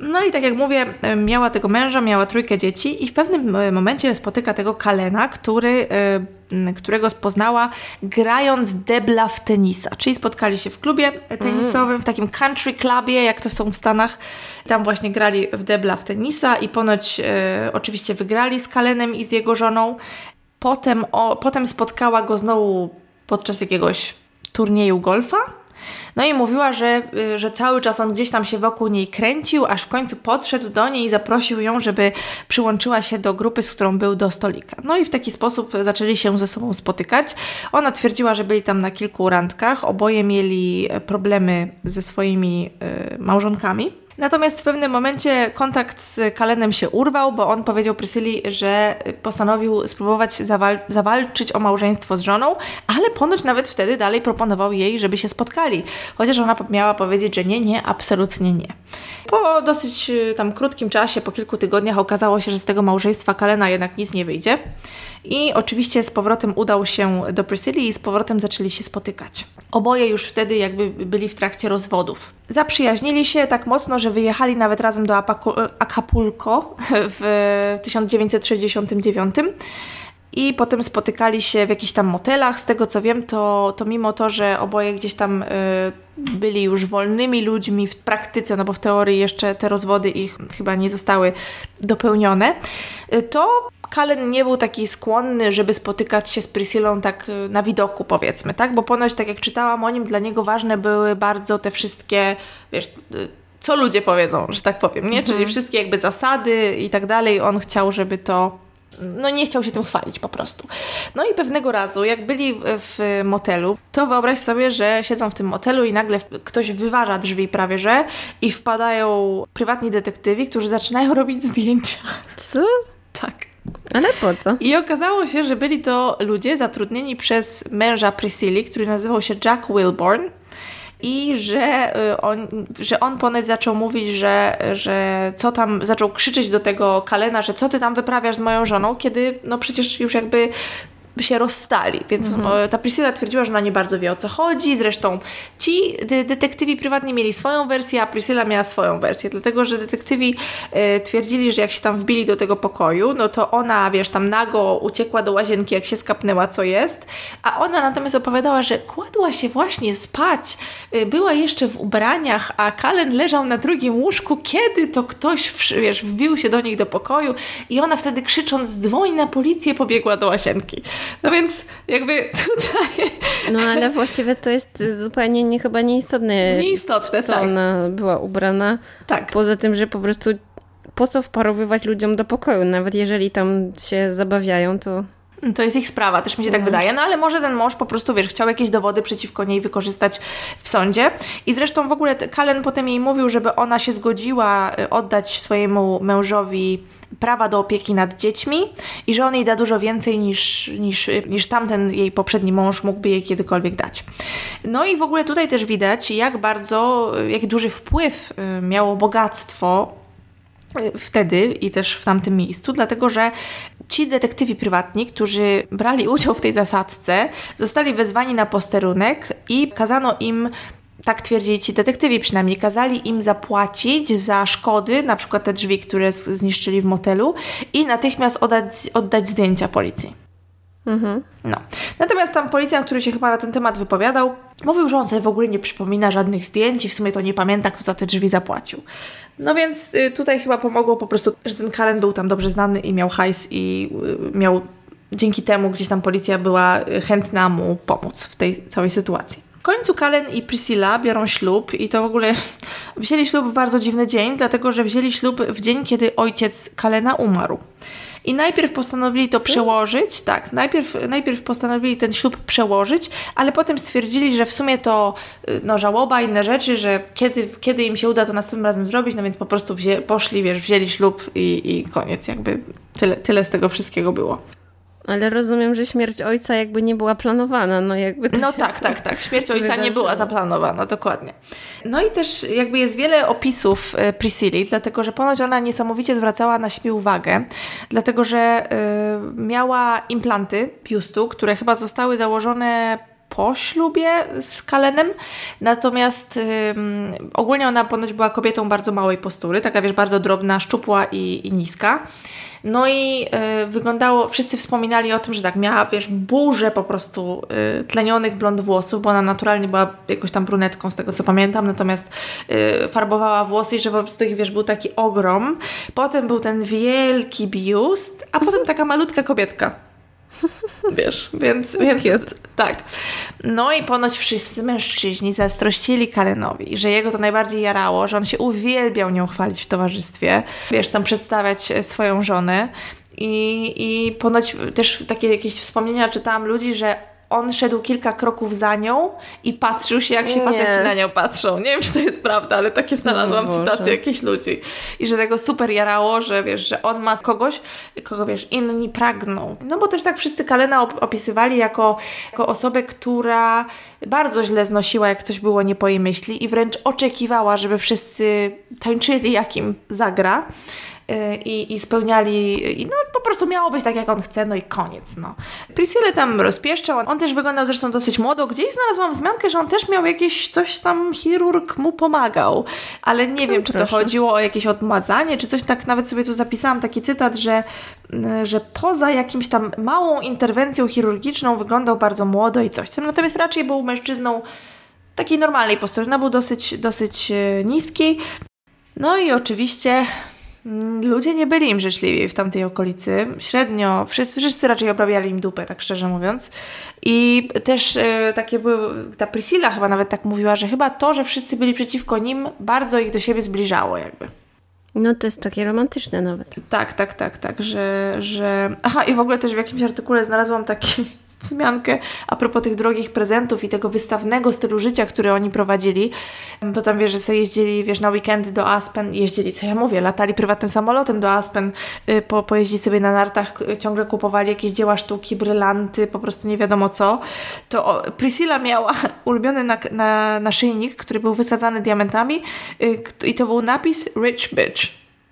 No i tak jak mówię, miała tego męża, miała trójkę dzieci i w pewnym momencie spotyka tego Kalena, który, którego poznała grając debla w tenisa. Czyli spotkali się w klubie tenisowym, w takim country clubie, jak to są w Stanach. Tam właśnie grali w debla w tenisa i ponoć e, oczywiście wygrali z Kalenem i z jego żoną. Potem, o, potem spotkała go znowu podczas jakiegoś turnieju golfa. No i mówiła, że, że cały czas on gdzieś tam się wokół niej kręcił, aż w końcu podszedł do niej i zaprosił ją, żeby przyłączyła się do grupy, z którą był do stolika. No i w taki sposób zaczęli się ze sobą spotykać. Ona twierdziła, że byli tam na kilku randkach, oboje mieli problemy ze swoimi y, małżonkami. Natomiast w pewnym momencie kontakt z Kalenem się urwał, bo on powiedział Priscilli, że postanowił spróbować zawal- zawalczyć o małżeństwo z żoną, ale ponoć nawet wtedy dalej proponował jej, żeby się spotkali. Chociaż ona miała powiedzieć, że nie, nie, absolutnie nie. Po dosyć tam krótkim czasie, po kilku tygodniach okazało się, że z tego małżeństwa Kalena jednak nic nie wyjdzie. I oczywiście z powrotem udał się do Priscilli i z powrotem zaczęli się spotykać. Oboje już wtedy jakby byli w trakcie rozwodów. Zaprzyjaźnili się tak mocno, że wyjechali nawet razem do Acapulco w tysiąc dziewięćset sześćdziesiątym dziewiątym i potem spotykali się w jakichś tam motelach. Z tego co wiem, to, to mimo to, że oboje gdzieś tam y, byli już wolnymi ludźmi w praktyce, no bo w teorii jeszcze te rozwody ich chyba nie zostały dopełnione, y, to Kalen nie był taki skłonny, żeby spotykać się z Priscillą tak na widoku, powiedzmy, tak? Bo ponoć, tak jak czytałam o nim, dla niego ważne były bardzo te wszystkie, wiesz, co ludzie powiedzą, że tak powiem, nie? Mhm. Czyli wszystkie jakby zasady i tak dalej. On chciał, żeby to, no nie chciał się tym chwalić po prostu. No i pewnego razu, jak byli w motelu, to wyobraź sobie, że siedzą w tym motelu i nagle ktoś wyważa drzwi prawie, że i wpadają prywatni detektywi, którzy zaczynają robić zdjęcia. Co? Tak. Ale po co? I okazało się, że byli to ludzie zatrudnieni przez męża Priscilli, który nazywał się Jack Wilborn i że on, że on ponoć zaczął mówić, że, że co tam, zaczął krzyczeć do tego Kalena, że co ty tam wyprawiasz z moją żoną, kiedy no przecież już jakby się rozstali, więc mhm. ta Priscilla twierdziła, że ona nie bardzo wie, o co chodzi. Zresztą ci de- detektywi prywatni mieli swoją wersję, a Priscilla miała swoją wersję, dlatego, że detektywi e, twierdzili, że jak się tam wbili do tego pokoju, no to ona, wiesz, tam nago uciekła do łazienki, jak się skapnęła, co jest, a ona natomiast opowiadała, że kładła się właśnie spać, e, była jeszcze w ubraniach, a Kalen leżał na drugim łóżku, kiedy to ktoś, wiesz, wbił się do nich do pokoju i ona wtedy krzycząc dzwoni na policję, pobiegła do łazienki. No więc jakby tutaj... No ale właściwie to jest zupełnie nie, chyba nieistotne, nieistotne co tak. ona była ubrana. Tak. Poza tym, że po prostu po co wparowywać ludziom do pokoju? Nawet jeżeli tam się zabawiają, to... To jest ich sprawa, też mi się tak no. wydaje. No ale może ten mąż po prostu, wiesz, chciał jakieś dowody przeciwko niej wykorzystać w sądzie. I zresztą w ogóle Kalen potem jej mówił, żeby ona się zgodziła oddać swojemu mężowi prawa do opieki nad dziećmi i że on jej da dużo więcej niż, niż, niż tamten jej poprzedni mąż mógłby jej kiedykolwiek dać. No i w ogóle tutaj też widać, jak bardzo, jak duży wpływ miało bogactwo wtedy i też w tamtym miejscu, dlatego że ci detektywi prywatni, którzy brali udział w tej zasadzce, zostali wezwani na posterunek i kazano im, tak twierdzili ci detektywi przynajmniej, kazali im zapłacić za szkody, na przykład te drzwi, które zniszczyli w motelu i natychmiast oddać, oddać zdjęcia policji. Mhm. No. Natomiast tam policjant, który się chyba na ten temat wypowiadał, mówił, że on sobie w ogóle nie przypomina żadnych zdjęć i w sumie to nie pamięta, kto za te drzwi zapłacił. No więc y, tutaj chyba pomogło po prostu, że ten Kalen był tam dobrze znany i miał hajs i y, miał dzięki temu gdzieś tam policja była chętna mu pomóc w tej całej sytuacji. W końcu Kalen i Priscilla biorą ślub i to w ogóle wzięli ślub w bardzo dziwny dzień, dlatego że wzięli ślub w dzień, kiedy ojciec Kalena umarł. I najpierw postanowili to Co? przełożyć, tak, najpierw, najpierw postanowili ten ślub przełożyć, ale potem stwierdzili, że w sumie to no, żałoba, inne rzeczy, że kiedy, kiedy im się uda to następnym razem zrobić, no więc po prostu wzię, poszli, wiesz, wzięli ślub i, i koniec, jakby tyle, tyle z tego wszystkiego było. Ale rozumiem, że śmierć ojca jakby nie była planowana. No, jakby to no tak, tak, tak. Śmierć ojca nie była zaplanowana, dokładnie. No i też jakby jest wiele opisów Priscilli, dlatego że ponoć ona niesamowicie zwracała na siebie uwagę, dlatego że y, miała implanty biustu, które chyba zostały założone po ślubie z Cullenem, natomiast ym, ogólnie ona ponoć była kobietą bardzo małej postury, taka wiesz, bardzo drobna, szczupła i, i niska. No i y, wyglądało, wszyscy wspominali o tym, że tak miała, wiesz, burzę po prostu y, tlenionych blond włosów, bo ona naturalnie była jakąś tam brunetką, z tego co pamiętam, natomiast y, farbowała włosy i że po prostu ich, wiesz, był taki ogrom. Potem był ten wielki biust, a potem taka malutka kobietka. Wiesz, więc, więc tak. No i ponoć wszyscy mężczyźni zazdrościli Cullenowi, że jego to najbardziej jarało, że on się uwielbiał nią chwalić w towarzystwie, wiesz, tam przedstawiać swoją żonę i, i ponoć też takie jakieś wspomnienia czytałam ludzi, że on szedł kilka kroków za nią i patrzył się, jak się faceci na nią patrzą. Nie wiem, czy to jest prawda, ale takie znalazłam no, cytaty jakichś ludzi. I że tego super jarało, że wiesz, że on ma kogoś, kogo wiesz, inni pragną. No bo też tak wszyscy Cullena opisywali jako, jako osobę, która bardzo źle znosiła, jak coś było nie po jej myśli i wręcz oczekiwała, żeby wszyscy tańczyli, jak im zagra. I, i spełniali, i no po prostu miało być tak, jak on chce, no i koniec, no. Priscilla tam rozpieszczał, on też wyglądał zresztą dosyć młodo, gdzieś znalazłam wzmiankę, że on też miał jakieś coś tam, chirurg mu pomagał, ale nie wiem, czy to chodziło o jakieś odmładzanie, czy coś, tak nawet sobie tu zapisałam taki cytat, że, że poza jakimś tam małą interwencją chirurgiczną wyglądał bardzo młodo i coś tam, natomiast raczej był mężczyzną takiej normalnej postury, no był dosyć, dosyć niski, no i oczywiście ludzie nie byli im życzliwi w tamtej okolicy. Średnio, wszyscy, wszyscy raczej obrabiali im dupę, tak szczerze mówiąc. I też e, takie były, ta Priscilla chyba nawet tak mówiła, że chyba to, że wszyscy byli przeciwko nim, bardzo ich do siebie zbliżało jakby. No to jest takie romantyczne nawet. Tak, tak, tak, tak, że, że... Aha, i w ogóle też w jakimś artykule znalazłam taki wzmiankę a propos tych drogich prezentów i tego wystawnego stylu życia, który oni prowadzili, bo tam wiesz, że sobie jeździli, wiesz, na weekendy do Aspen, jeździli, co ja mówię, latali prywatnym samolotem do Aspen, y, po, pojeździć sobie na nartach, ciągle kupowali jakieś dzieła sztuki, brylanty, po prostu nie wiadomo co, to o, Priscilla miała ulubiony na, na, naszyjnik, który był wysadzany diamentami y, i to był napis Rich Bitch.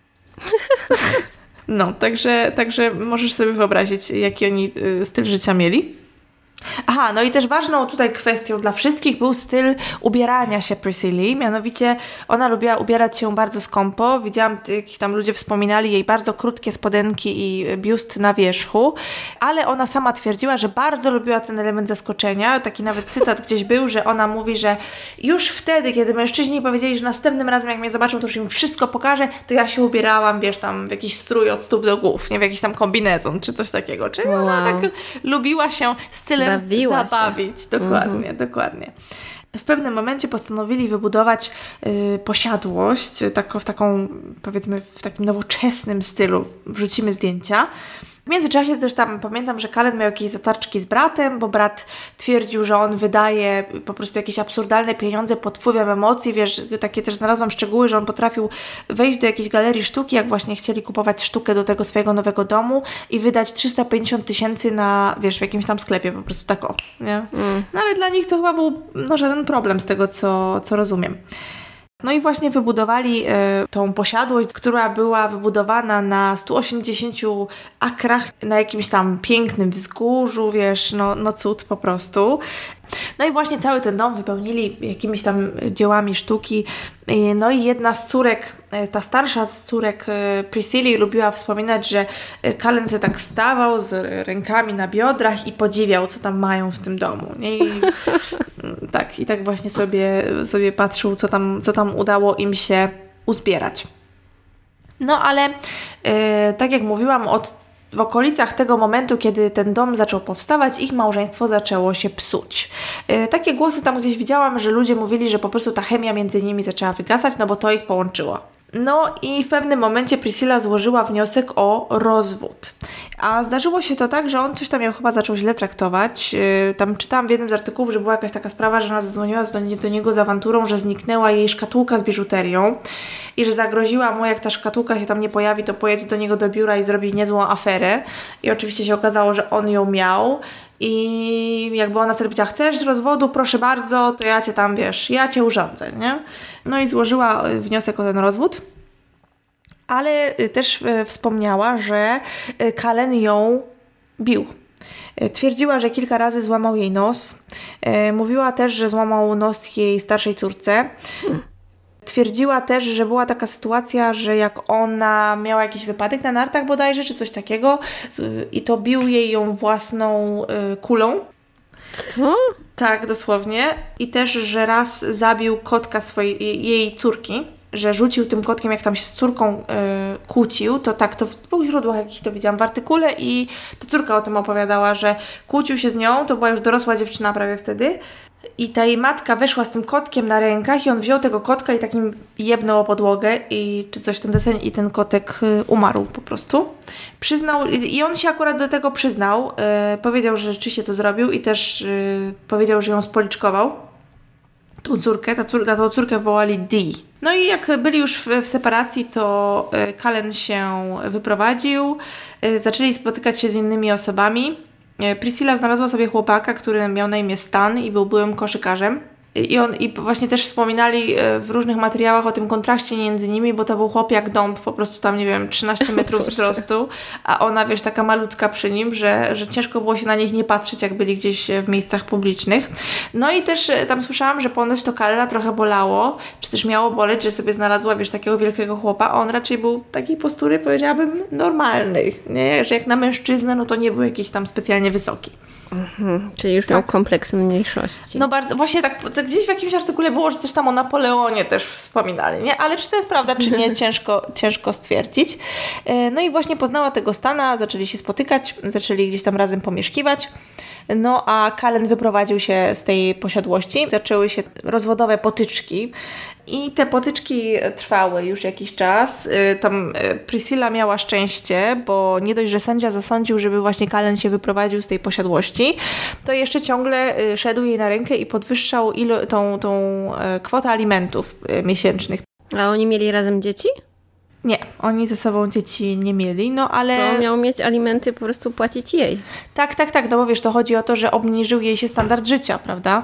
No, także, także możesz sobie wyobrazić, jaki oni y, styl życia mieli. Aha, no i też ważną tutaj kwestią dla wszystkich był styl ubierania się Priscilli, mianowicie ona lubiła ubierać się bardzo skąpo, widziałam, jakieś tam ludzie wspominali jej bardzo krótkie spodenki i biust na wierzchu, ale ona sama twierdziła, że bardzo lubiła ten element zaskoczenia, taki nawet cytat gdzieś był, że ona mówi, że już wtedy, kiedy mężczyźni powiedzieli, że następnym razem jak mnie zobaczą, to już im wszystko pokażę, to ja się ubierałam, wiesz, tam w jakiś strój od stóp do głów, nie w jakiś tam kombinezon czy coś takiego, czyli wow. Ona tak lubiła się stylem Bawiła zabawić, się. Dokładnie, mhm. dokładnie. W pewnym momencie postanowili wybudować y, posiadłość, tak, w taką, powiedzmy, w takim nowoczesnym stylu. Wrzucimy zdjęcia. W międzyczasie też tam pamiętam, że Cullen miał jakieś zatarczki z bratem, bo brat twierdził, że on wydaje po prostu jakieś absurdalne pieniądze pod wpływem emocji. Wiesz, takie też znalazłam szczegóły, że on potrafił wejść do jakiejś galerii sztuki, jak właśnie chcieli kupować sztukę do tego swojego nowego domu i wydać trzysta pięćdziesiąt tysięcy na, wiesz, w jakimś tam sklepie, po prostu tak o, nie? Mm. No ale dla nich to chyba był no, żaden problem z tego, co, co rozumiem. No i właśnie wybudowali y, tą posiadłość, która była wybudowana na stu osiemdziesięciu akrach, na jakimś tam pięknym wzgórzu, wiesz, no, no cud po prostu. No i właśnie cały ten dom wypełnili jakimiś tam dziełami sztuki. No i jedna z córek, ta starsza z córek Priscilli lubiła wspominać, że Cullen się tak stawał z rękami na biodrach i podziwiał, co tam mają w tym domu. Nie? I tak, i tak właśnie sobie, sobie patrzył, co tam, co tam udało im się uzbierać. No ale yy, tak jak mówiłam, od w okolicach tego momentu, kiedy ten dom zaczął powstawać, ich małżeństwo zaczęło się psuć. Yy, takie głosy tam gdzieś widziałam, że ludzie mówili, że po prostu ta chemia między nimi zaczęła wygasać, no bo to ich połączyło. No i w pewnym momencie Priscilla złożyła wniosek o rozwód. A zdarzyło się to tak, że on coś tam ją chyba zaczął źle traktować. Yy, tam czytałam w jednym z artykułów, że była jakaś taka sprawa, że ona zadzwoniła do, do niego z awanturą, że zniknęła jej szkatułka z biżuterią i że zagroziła mu, jak ta szkatułka się tam nie pojawi, to pojedź do niego do biura i zrobi niezłą aferę. I oczywiście się okazało, że on ją miał. I jakby ona sobie powiedziała, chcesz rozwodu, proszę bardzo, to ja cię tam, wiesz, ja cię urządzę, nie? No i złożyła wniosek o ten rozwód, ale też wspomniała, że Cullen ją bił. Twierdziła, że kilka razy złamał jej nos. Mówiła też, że złamał nos jej starszej córce. Twierdziła też, że była taka sytuacja, że jak ona miała jakiś wypadek na nartach bodajże, czy coś takiego i to bił jej ją własną kulą. Co? Tak, dosłownie. I też, że raz zabił kotka swojej, jej córki, że rzucił tym kotkiem, jak tam się z córką y, kłócił, to tak, to w dwóch źródłach jakichś to widziałam w artykule i ta córka o tym opowiadała, że kłócił się z nią, to była już dorosła dziewczyna prawie wtedy i ta jej matka weszła z tym kotkiem na rękach i on wziął tego kotka i takim jebnął o podłogę i czy coś w tym desenie i ten kotek y, umarł po prostu. Przyznał, i on się akurat do tego przyznał, y, powiedział, że rzeczywiście to zrobił i też y, powiedział, że ją spoliczkował. Tą córkę, ta cór- na tą córkę wołali Dee. No i jak byli już w, w separacji, to y, Cullen się wyprowadził, y, zaczęli spotykać się z innymi osobami. Y, Priscilla znalazła sobie chłopaka, który miał na imię Stan i był byłym koszykarzem. I on i właśnie też wspominali w różnych materiałach o tym kontraście między nimi, bo to był chłop jak dąb, po prostu tam, nie wiem, trzynaście metrów wzrostu, a ona, wiesz, taka malutka przy nim, że, że ciężko było się na nich nie patrzeć, jak byli gdzieś w miejscach publicznych. No i też tam słyszałam, że ponoć to Cullena trochę bolało, czy też miało boleć, że sobie znalazła, wiesz, takiego wielkiego chłopa, a on raczej był takiej postury, powiedziałabym, normalny, nie? Że jak na mężczyznę, no to nie był jakiś tam specjalnie wysoki. Mhm, czyli już tak. Miał kompleks mniejszości. No bardzo, właśnie tak, gdzieś w jakimś artykule było, że coś tam o Napoleonie też wspominali, nie? Ale czy to jest prawda, czy nie, ciężko, ciężko stwierdzić. No i właśnie poznała tego Stana, zaczęli się spotykać, zaczęli gdzieś tam razem pomieszkiwać. No a Cullen wyprowadził się z tej posiadłości. Zaczęły się rozwodowe potyczki i te potyczki trwały już jakiś czas. Tam Priscilla miała szczęście, bo nie dość, że sędzia zasądził, żeby właśnie Cullen się wyprowadził z tej posiadłości, to jeszcze ciągle szedł jej na rękę i podwyższał ilo- tą, tą kwotę alimentów miesięcznych. A oni mieli razem dzieci? Nie, oni ze sobą dzieci nie mieli, no ale... To miał mieć alimenty, po prostu płacić jej. Tak, tak, tak, no bo wiesz, to chodzi o to, że obniżył jej się standard życia, prawda?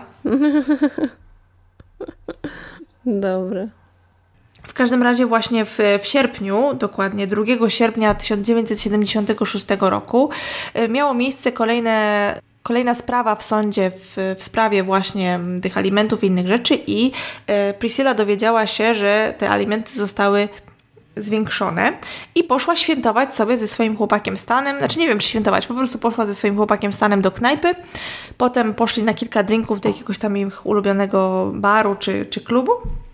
Dobre. W każdym razie właśnie w, w sierpniu, dokładnie drugiego sierpnia tysiąc dziewięćset siedemdziesiątego szóstego roku miało miejsce kolejne... Kolejna sprawa w sądzie w, w sprawie właśnie tych alimentów i innych rzeczy i e, Priscilla dowiedziała się, że te alimenty zostały zwiększone i poszła świętować sobie ze swoim chłopakiem Stanem, znaczy nie wiem czy świętować, po prostu poszła ze swoim chłopakiem Stanem do knajpy, potem poszli na kilka drinków do jakiegoś tam ich ulubionego baru czy, czy klubu.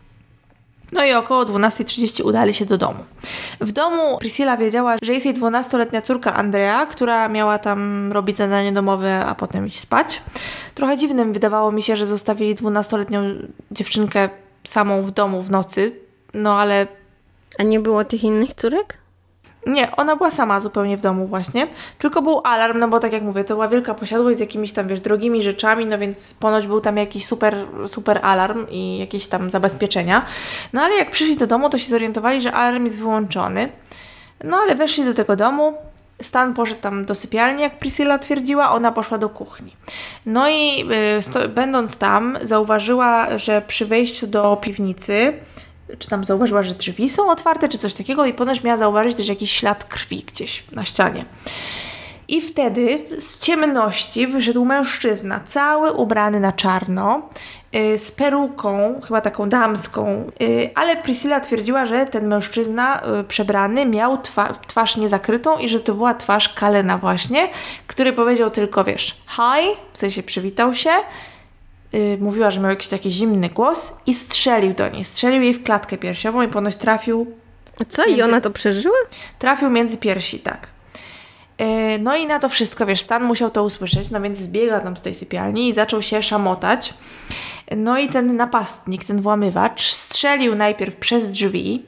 No i około dwunasta trzydzieści udali się do domu. W domu Priscilla wiedziała, że jest jej dwunastoletnia córka Andrea, która miała tam robić zadanie domowe, a potem iść spać. Trochę dziwnym wydawało mi się, że zostawili dwunastoletnią dziewczynkę samą w domu w nocy, no ale... A nie było tych innych córek? Nie, ona była sama zupełnie w domu właśnie, tylko był alarm, no bo tak jak mówię, to była wielka posiadłość z jakimiś tam, wiesz, drogimi rzeczami, no więc ponoć był tam jakiś super, super alarm i jakieś tam zabezpieczenia. No ale jak przyszli do domu, to się zorientowali, że alarm jest wyłączony. No ale weszli do tego domu, Stan poszedł tam do sypialni, jak Priscilla twierdziła, ona poszła do kuchni. No i y, sto, będąc tam, zauważyła, że przy wejściu do piwnicy czy tam zauważyła, że drzwi są otwarte, czy coś takiego i ponoć miała zauważyć też jakiś ślad krwi gdzieś na ścianie. I wtedy z ciemności wyszedł mężczyzna, cały ubrany na czarno, yy, z peruką, chyba taką damską, yy, ale Priscilla twierdziła, że ten mężczyzna yy, przebrany miał twa- twarz niezakrytą i że to była twarz Cullena właśnie, który powiedział tylko, wiesz, hi, w sensie przywitał się, Yy, mówiła, że miał jakiś taki zimny głos i strzelił do niej. Strzelił jej w klatkę piersiową i ponoć trafił... A co? Między... I ona to przeżyła? Trafił między piersi, tak. Yy, no i na to wszystko, wiesz, Stan musiał to usłyszeć, no więc zbiegał tam z tej sypialni i zaczął się szamotać. No i ten napastnik, ten włamywacz strzelił najpierw przez drzwi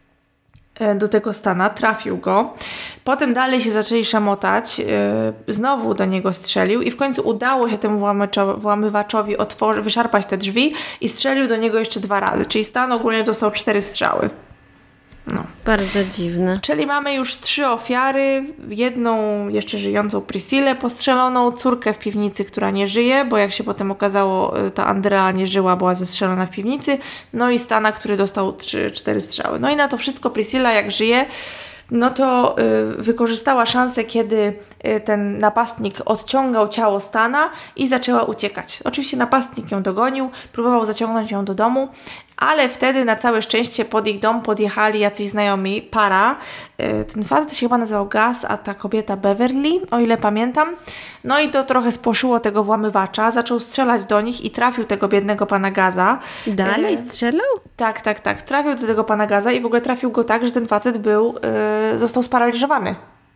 do tego Stana, trafił go. Potem dalej się zaczęli szamotać, yy, znowu do niego strzelił i w końcu udało się temu włamywaczowi otworzy, wyszarpać te drzwi i strzelił do niego jeszcze dwa razy, czyli Stan ogólnie dostał cztery strzały. No. Bardzo dziwne. Czyli mamy już trzy ofiary, jedną jeszcze żyjącą Priscillę postrzeloną, córkę w piwnicy, która nie żyje, bo jak się potem okazało, ta Andrea nie żyła, była zestrzelona w piwnicy, no i Stana, który dostał trzy cztery strzały. No i na to wszystko Priscilla, jak żyje, no to y, wykorzystała szansę, kiedy y, ten napastnik odciągał ciało Stana i zaczęła uciekać. Oczywiście napastnik ją dogonił, próbował zaciągnąć ją do domu, ale wtedy na całe szczęście pod ich dom podjechali jacyś znajomi, para. Y, ten facet się chyba nazywał Gus, a ta kobieta Beverly, o ile pamiętam. No i to trochę spłoszyło tego włamywacza, zaczął strzelać do nich i trafił tego biednego pana Gaza. Dalej strzelał? Tak, tak, tak. Trafił do tego pana Gaza i w ogóle trafił go tak, że ten facet był, yy, został sparaliżowany.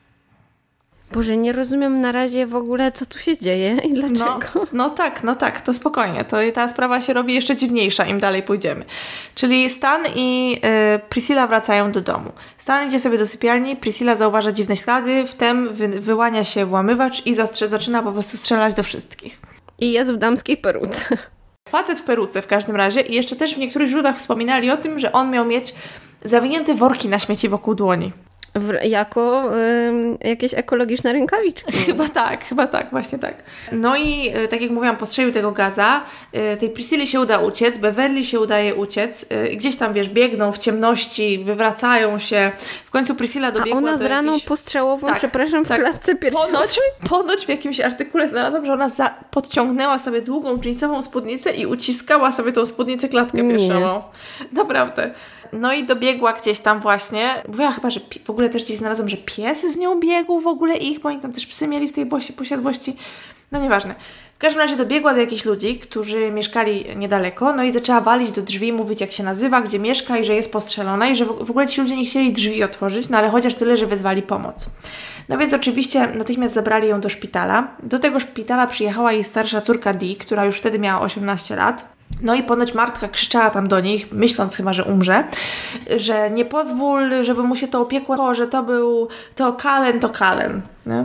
Boże, nie rozumiem na razie w ogóle, co tu się dzieje i dlaczego. No, no tak, no tak, to spokojnie. To ta sprawa się robi jeszcze dziwniejsza, im dalej pójdziemy. Czyli Stan i yy, Priscilla wracają do domu. Stan idzie sobie do sypialni, Priscilla zauważa dziwne ślady, wtem wy, wyłania się włamywacz i zastrze- zaczyna po prostu strzelać do wszystkich. I jest w damskiej peruce. Facet w peruce w każdym razie i jeszcze też w niektórych źródłach wspominali o tym, że on miał mieć zawinięte worki na śmieci wokół dłoni. W, jako y, jakieś ekologiczne rękawiczki. Chyba tak, chyba tak, właśnie tak. No i y, tak jak mówiłam, postrzelił tego Gaza. Y, tej Priscilli się uda uciec, Beverly się udaje uciec. Y, gdzieś tam, wiesz, biegną w ciemności, wywracają się. W końcu Priscilla dobiegła do A ona z raną jakiejś... postrzałową, tak, przepraszam, w tak. klatce piersiowej. Ponoć, ponoć w jakimś artykule znalazłam, że ona za... podciągnęła sobie długą jeansową spódnicę i uciskała sobie tą spódnicę klatkę piersiową. Naprawdę. No i dobiegła gdzieś tam właśnie, mówiła chyba, że pi- w ogóle też gdzieś znalazłam, że pies z nią biegł w ogóle ich, bo oni tam też psy mieli w tej bosi- posiadłości. No nieważne. W każdym razie dobiegła do jakichś ludzi, którzy mieszkali niedaleko, no i zaczęła walić do drzwi, mówić jak się nazywa, gdzie mieszka i że jest postrzelona i że w, w ogóle ci ludzie nie chcieli drzwi otworzyć, no ale chociaż tyle, że wezwali pomoc. No więc oczywiście natychmiast zabrali ją do szpitala. Do tego szpitala przyjechała jej starsza córka Dee, która już wtedy miała osiemnaście lat. No i ponoć Martka krzyczała tam do nich, myśląc chyba, że umrze, że nie pozwól, żeby mu się to opiekło, że to był, to Kalen, to Kalen, nie?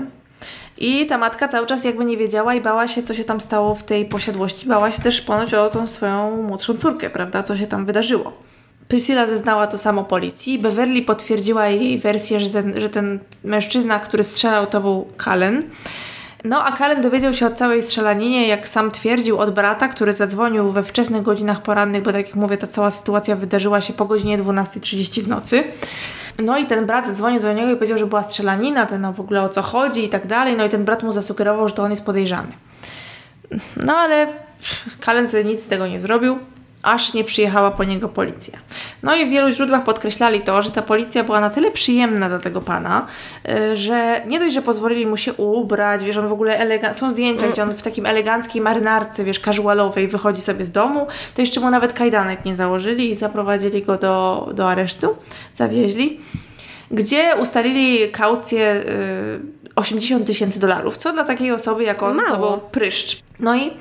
I ta matka cały czas jakby nie wiedziała i bała się, co się tam stało w tej posiadłości. Bała się też ponoć o tą swoją młodszą córkę, prawda, co się tam wydarzyło. Priscilla zeznała to samo policji. Beverly potwierdziła jej wersję, że ten, że ten mężczyzna, który strzelał, to był Kalen. No a Kalen dowiedział się o całej strzelaninie, jak sam twierdził, od brata, który zadzwonił we wczesnych godzinach porannych, bo tak jak mówię, ta cała sytuacja wydarzyła się po godzinie dwunasta trzydzieści w nocy. No i ten brat zadzwonił do niego i powiedział, że była strzelanina, ten no w ogóle o co chodzi i tak dalej. No i ten brat mu zasugerował, że to on jest podejrzany. No ale Kalen sobie nic z tego nie zrobił, aż nie przyjechała po niego policja. No i w wielu źródłach podkreślali to, że ta policja była na tyle przyjemna dla tego pana, że nie dość, że pozwolili mu się ubrać, wiesz, on w ogóle elega- są zdjęcia, gdzie on w takim eleganckiej marynarce, wiesz, casualowej wychodzi sobie z domu, to jeszcze mu nawet kajdanek nie założyli i zaprowadzili go do, do aresztu, zawieźli, gdzie ustalili kaucję y, osiemdziesiąt tysięcy dolarów, co dla takiej osoby jak on Mało. to był pryszcz. No i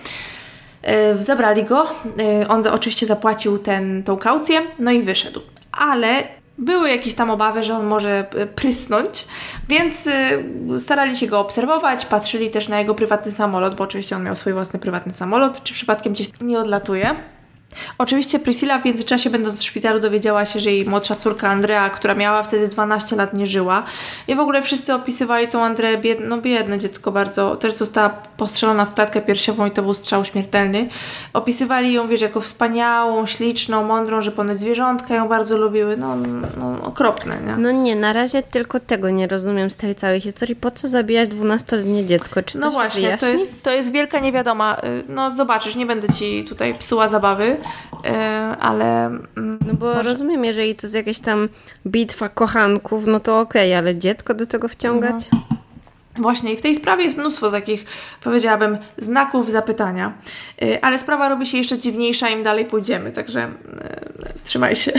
Yy, zabrali go, yy, on za, oczywiście zapłacił ten, tą kaucję, no i wyszedł. Ale były jakieś tam obawy, że on może yy, prysnąć, więc yy, starali się go obserwować, patrzyli też na jego prywatny samolot, bo oczywiście on miał swój własny prywatny samolot, czy przypadkiem gdzieś nie odlatuje. Oczywiście Priscilla w międzyczasie, będąc w szpitalu, dowiedziała się, że jej młodsza córka Andrea, która miała wtedy dwanaście lat, nie żyła. I w ogóle wszyscy opisywali tą Andreę, bied... no biedne dziecko bardzo, też została postrzelona w klatkę piersiową i to był strzał śmiertelny. Opisywali ją, wiesz, jako wspaniałą, śliczną, mądrą, że ponoć zwierzątka ją bardzo lubiły. No, no okropne, nie? No nie, na razie tylko tego nie rozumiem z tej całej historii. Po co zabijać dwunastoletnie dziecko? Czy to no się właśnie, wyjaśni? to jest, to jest wielka niewiadoma. No zobaczysz, nie będę ci tutaj psuła zabawy, ale... No bo może... rozumiem, jeżeli to jest jakaś tam bitwa kochanków, no to okej, okay, ale dziecko do tego wciągać? Mhm. Właśnie i w tej sprawie jest mnóstwo takich, powiedziałabym, znaków zapytania, ale sprawa robi się jeszcze dziwniejsza, im dalej pójdziemy, także trzymaj się.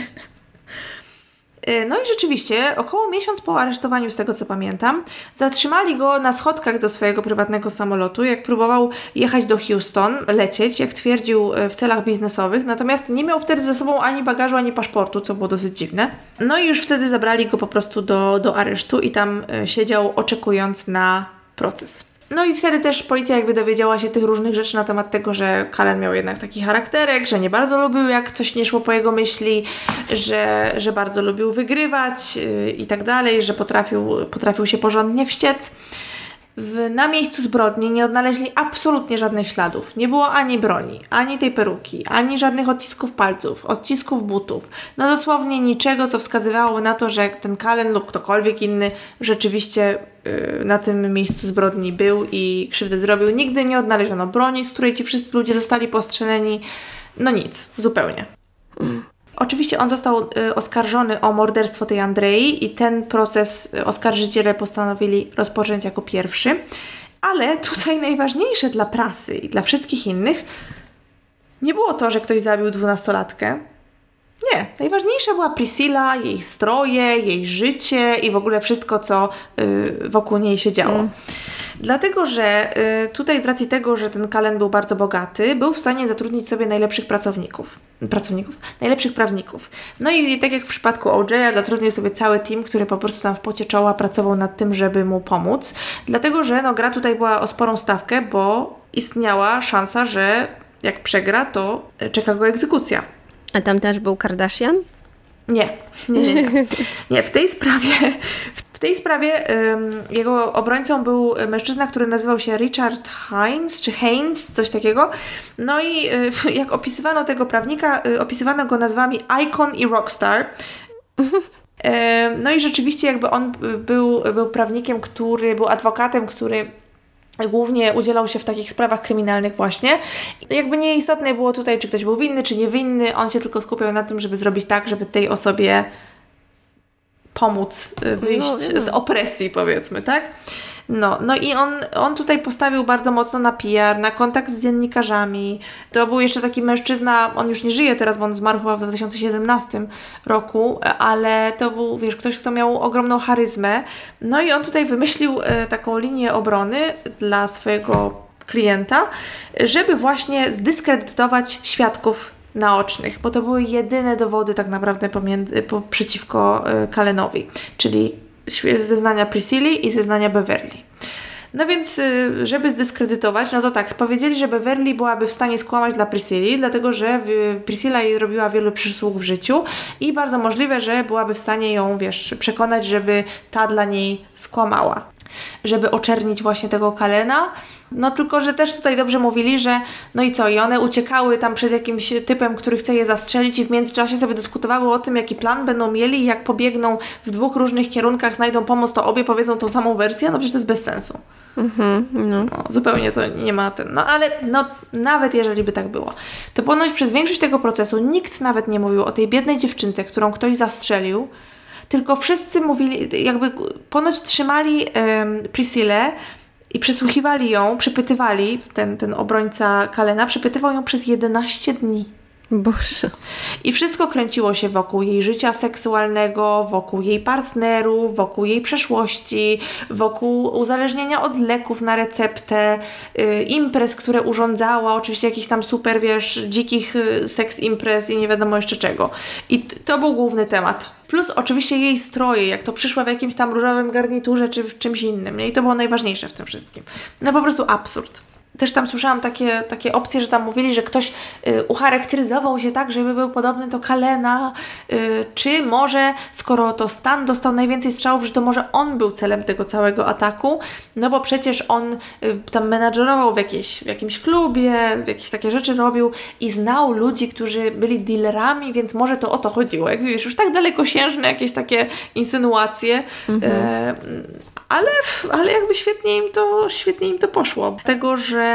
No i rzeczywiście, około miesiąc po aresztowaniu, z tego co pamiętam, zatrzymali go na schodkach do swojego prywatnego samolotu, jak próbował jechać do Houston, lecieć, jak twierdził, w celach biznesowych, natomiast nie miał wtedy ze sobą ani bagażu, ani paszportu, co było dosyć dziwne. No i już wtedy zabrali go po prostu do, do aresztu i tam siedział, oczekując na proces. No i wtedy też policja jakby dowiedziała się tych różnych rzeczy na temat tego, że Kalen miał jednak taki charakterek, że nie bardzo lubił, jak coś nie szło po jego myśli, że, że bardzo lubił wygrywać yy, i tak dalej, że potrafił, potrafił się porządnie wściec. W, na miejscu zbrodni nie odnaleźli absolutnie żadnych śladów. Nie było ani broni, ani tej peruki, ani żadnych odcisków palców, odcisków butów. No dosłownie niczego, co wskazywało na to, że ten Cullen lub ktokolwiek inny rzeczywiście yy, na tym miejscu zbrodni był i krzywdę zrobił. Nigdy nie odnaleziono broni, z której ci wszyscy ludzie zostali postrzeleni. No nic, zupełnie. Mm. Oczywiście on został y, oskarżony o morderstwo tej Andrei i ten proces y, oskarżyciele postanowili rozpocząć jako pierwszy. Ale tutaj najważniejsze dla prasy i dla wszystkich innych nie było to, że ktoś zabił dwunastolatkę. Nie. Najważniejsza była Priscilla, jej stroje, jej życie i w ogóle wszystko, co y, wokół niej się działo. Mm. Dlatego, że y, tutaj z racji tego, że ten Cullen był bardzo bogaty, był w stanie zatrudnić sobie najlepszych pracowników. Pracowników? Najlepszych prawników. No i tak jak w przypadku O J'a zatrudnił sobie cały team, który po prostu tam w pocie czoła pracował nad tym, żeby mu pomóc. Dlatego, że no, gra tutaj była o sporą stawkę, bo istniała szansa, że jak przegra, to czeka go egzekucja. A tam też był Kardashian? Nie, nie, nie, nie. Nie, w tej sprawie, w tej sprawie um, jego obrońcą był mężczyzna, który nazywał się Richard Hines, czy Haynes, coś takiego. No i y, jak opisywano tego prawnika, y, opisywano go nazwami Icon i Rockstar. Y, no i rzeczywiście jakby on był, był prawnikiem, który był adwokatem, który głównie udzielał się w takich sprawach kryminalnych właśnie. Jakby nieistotne było tutaj, czy ktoś był winny, czy niewinny. On się tylko skupiał na tym, żeby zrobić tak, żeby tej osobie pomóc wyjść no, no. z opresji, powiedzmy, tak? No, no i on, on tutaj postawił bardzo mocno na P R, na kontakt z dziennikarzami. To był jeszcze taki mężczyzna, on już nie żyje teraz, bo on zmarł chyba w dwa tysiące siedemnastym roku, ale to był, wiesz, ktoś, kto miał ogromną charyzmę. No i on tutaj wymyślił e, taką linię obrony dla swojego klienta, żeby właśnie zdyskredytować świadków naocznych, bo to były jedyne dowody tak naprawdę pomiędzy, po, przeciwko e, Cullenowi, czyli zeznania Priscilli i zeznania Beverly. No więc, żeby zdyskredytować, no to tak, powiedzieli, że Beverly byłaby w stanie skłamać dla Priscilli, dlatego że Priscilla jej robiła wielu przysług w życiu i bardzo możliwe, że byłaby w stanie ją, wiesz, przekonać, żeby ta dla niej skłamała, żeby oczernić właśnie tego Cullena. No tylko, że też tutaj dobrze mówili, że no i co, i one uciekały tam przed jakimś typem, który chce je zastrzelić i w międzyczasie sobie dyskutowały o tym, jaki plan będą mieli i jak pobiegną w dwóch różnych kierunkach, znajdą pomoc, to obie powiedzą tą samą wersję, no przecież to jest bez sensu. Mhm, no. No, zupełnie to nie ma ten, no ale no, nawet jeżeli by tak było, to ponoć przez większość tego procesu nikt nawet nie mówił o tej biednej dziewczynce, którą ktoś zastrzelił, tylko wszyscy mówili, jakby ponoć trzymali um, Priscillę i przesłuchiwali ją, przepytywali, ten, ten obrońca Cullena przepytywał ją przez jedenaście dni. Boże. I wszystko kręciło się wokół jej życia seksualnego, wokół jej partnerów, wokół jej przeszłości, wokół uzależnienia od leków na receptę, y, imprez, które urządzała, oczywiście jakichś tam super, wiesz, dzikich y, seks imprez i nie wiadomo jeszcze czego. I t- to był główny temat. Plus oczywiście jej stroje, jak to przyszła w jakimś tam różowym garniturze czy w czymś innym. Nie? I to było najważniejsze w tym wszystkim. No po prostu absurd. Też tam słyszałam takie, takie opcje, że tam mówili, że ktoś y, ucharakteryzował się tak, żeby był podobny do Cullena, y, czy może, skoro to Stan dostał najwięcej strzałów, że to może on był celem tego całego ataku, no bo przecież on y, tam menadżerował w, jakiejś, w jakimś klubie, jakieś takie rzeczy robił i znał ludzi, którzy byli dealerami, więc może to o to chodziło. Jak wiesz, już tak dalekosiężne jakieś takie insynuacje, mhm. y, ale, ale jakby świetnie im to, świetnie im to poszło. Tego, że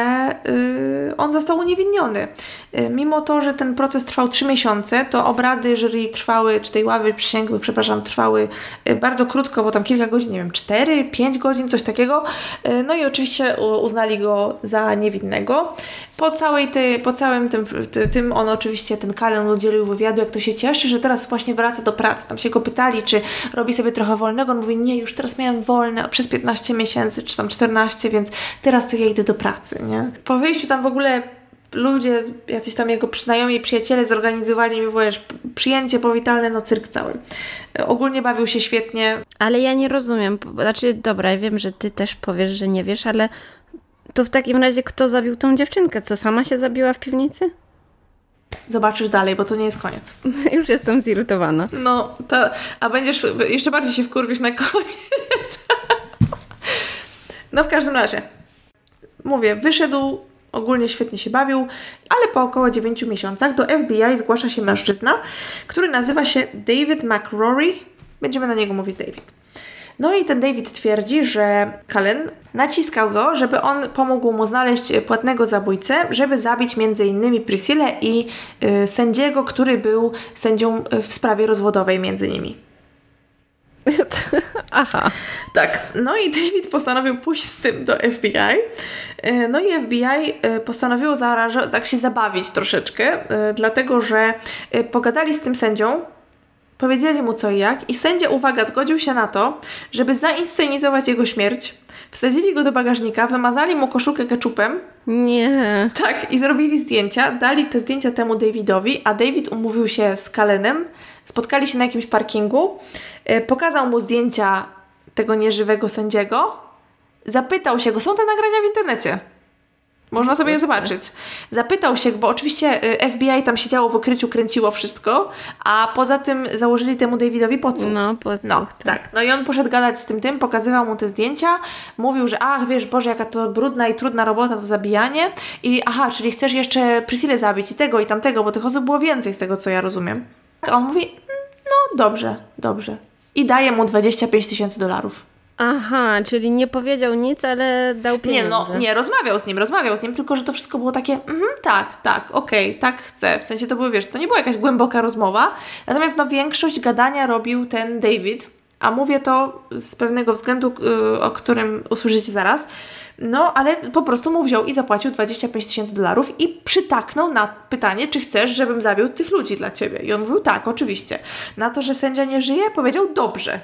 y, on został uniewinniony. Y, mimo to, że ten proces trwał trzy miesiące, to obrady jury trwały, czy tej ławy przysięgłych, przepraszam, trwały y, bardzo krótko, bo tam kilka godzin, nie wiem, cztery, pięć godzin, coś takiego. Y, no i oczywiście uznali go za niewinnego. Po całej tej, po całym tym, ty, tym on oczywiście, ten Cullen udzielił wywiadu, jak to się cieszy, że teraz właśnie wraca do pracy. Tam się go pytali, czy robi sobie trochę wolnego. On mówi, nie, już teraz miałem wolne przez piętnaście miesięcy, czy tam czternaście, więc teraz to ja idę do pracy, nie? Po wyjściu tam w ogóle ludzie, jacyś tam jego znajomi i przyjaciele zorganizowali mi, wiesz, przyjęcie powitalne, no cyrk cały. Ogólnie bawił się świetnie. Ale ja nie rozumiem, znaczy dobra, ja wiem, że ty też powiesz, że nie wiesz, ale to w takim razie kto zabił tą dziewczynkę? Co, sama się zabiła w piwnicy? Zobaczysz dalej, bo to nie jest koniec. Już jestem zirytowana. No, to, a będziesz, jeszcze bardziej się wkurwisz na koniec. No w każdym razie, mówię, wyszedł, ogólnie świetnie się bawił, ale po około dziewięciu miesiącach do F B I zgłasza się mężczyzna, który nazywa się David McCrory. Będziemy na niego mówić David. No i ten David twierdzi, że Cullen naciskał go, żeby on pomógł mu znaleźć płatnego zabójcę, żeby zabić między innymi Priscillę i y, sędziego, który był sędzią w sprawie rozwodowej między nimi. Aha. Tak. No i David postanowił pójść z tym do F B I. No i F B I postanowiło zarażo- tak się zabawić troszeczkę, dlatego że pogadali z tym sędzią, powiedzieli mu co i jak i sędzia, uwaga, zgodził się na to, żeby zainscenizować jego śmierć. Wsadzili go do bagażnika, wymazali mu koszulkę keczupem. Nie. Tak, i zrobili zdjęcia, dali te zdjęcia temu Davidowi, a David umówił się z Cullenem, spotkali się na jakimś parkingu, pokazał mu zdjęcia tego nieżywego sędziego, zapytał się go, są te nagrania w internecie. Można sobie je zobaczyć. Zapytał się, bo oczywiście F B I tam siedziało w ukryciu, kręciło wszystko, a poza tym założyli temu Davidowi podsłuch. No, podsłuch. No, tak. No i on poszedł gadać z tym tym, pokazywał mu te zdjęcia, mówił, że ach, wiesz, Boże, jaka to brudna i trudna robota, to zabijanie. I aha, czyli chcesz jeszcze Priscillę zabić i tego i tamtego, bo tych osób było więcej z tego, co ja rozumiem. A on mówi, no dobrze, dobrze. I daje mu dwadzieścia pięć tysięcy dolarów. Aha, czyli nie powiedział nic, ale dał pieniądze. Nie, no, nie, rozmawiał z nim, rozmawiał z nim, tylko że to wszystko było takie, mhm, tak, tak, okej, okay, tak chcę. W sensie to było, wiesz, to nie była jakaś głęboka rozmowa, natomiast no większość gadania robił ten David, a mówię to z pewnego względu, yy, o którym usłyszycie zaraz, no, ale po prostu mu wziął i zapłacił dwadzieścia pięć tysięcy dolarów i przytaknął na pytanie, czy chcesz, żebym zabił tych ludzi dla ciebie. I on mówił, tak, oczywiście. Na to, że sędzia nie żyje, powiedział, dobrze.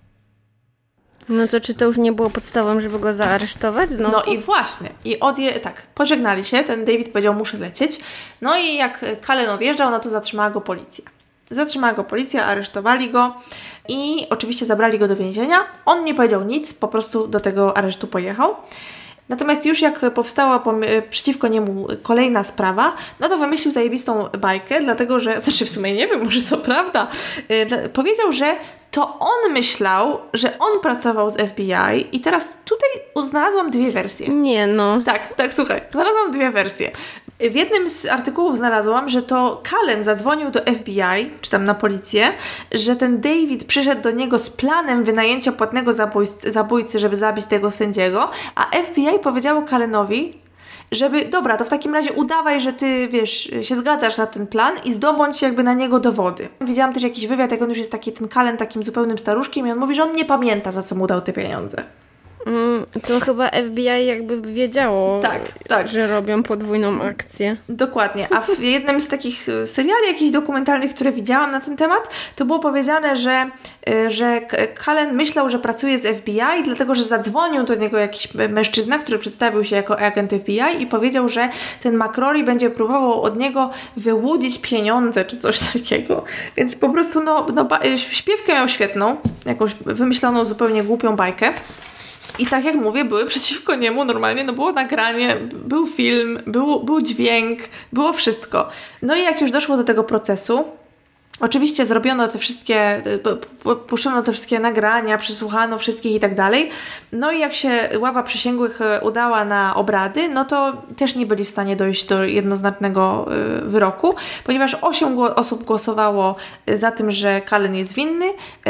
No to czy to już nie było podstawą, żeby go zaaresztować znowu? No i właśnie. I odje... tak, pożegnali się. Ten David powiedział, muszę lecieć. No i jak Cullen odjeżdżał, no to zatrzymała go policja. Zatrzymała go policja, aresztowali go i oczywiście zabrali go do więzienia. On nie powiedział nic, po prostu do tego aresztu pojechał. Natomiast już jak powstała pom- przeciwko niemu kolejna sprawa, no to wymyślił zajebistą bajkę, dlatego że, znaczy w sumie nie wiem, może to prawda, yy, powiedział, że to on myślał, że on pracował z F B I i teraz tutaj znalazłam dwie wersje. Nie no. Tak, tak, słuchaj, znalazłam dwie wersje. W jednym z artykułów znalazłam, że to Cullen zadzwonił do F B I, czy tam na policję, że ten David przyszedł do niego z planem wynajęcia płatnego zabójcy, zabójcy, żeby zabić tego sędziego, a F B I powiedziało Cullenowi, żeby, dobra, to w takim razie udawaj, że ty, wiesz, się zgadzasz na ten plan i zdobądź jakby na niego dowody. Widziałam też jakiś wywiad, jak on już jest taki, ten Cullen takim zupełnym staruszkiem i on mówi, że on nie pamięta, za co mu dał te pieniądze. Mm, to chyba F B I jakby wiedziało, tak, tak. że robią podwójną akcję. Dokładnie. A w jednym z takich seriali jakichś dokumentalnych, które widziałam na ten temat, to było powiedziane, że, że Cullen myślał, że pracuje z F B I, dlatego że zadzwonił do niego jakiś mężczyzna, który przedstawił się jako agent F B I i powiedział, że ten McCrory będzie próbował od niego wyłudzić pieniądze czy coś takiego. Więc po prostu no, no śpiewkę miał świetną, jakąś wymyśloną zupełnie głupią bajkę. I tak jak mówię, były przeciwko niemu normalnie, no było nagranie, był film, był, był dźwięk, było wszystko. No i jak już doszło do tego procesu, oczywiście zrobiono te wszystkie, puszczono te wszystkie nagrania, przesłuchano wszystkich i tak dalej. No i jak się ława przysięgłych udała na obrady, no to też nie byli w stanie dojść do jednoznacznego wyroku, ponieważ osiem osób głosowało za tym, że Cullen jest winny,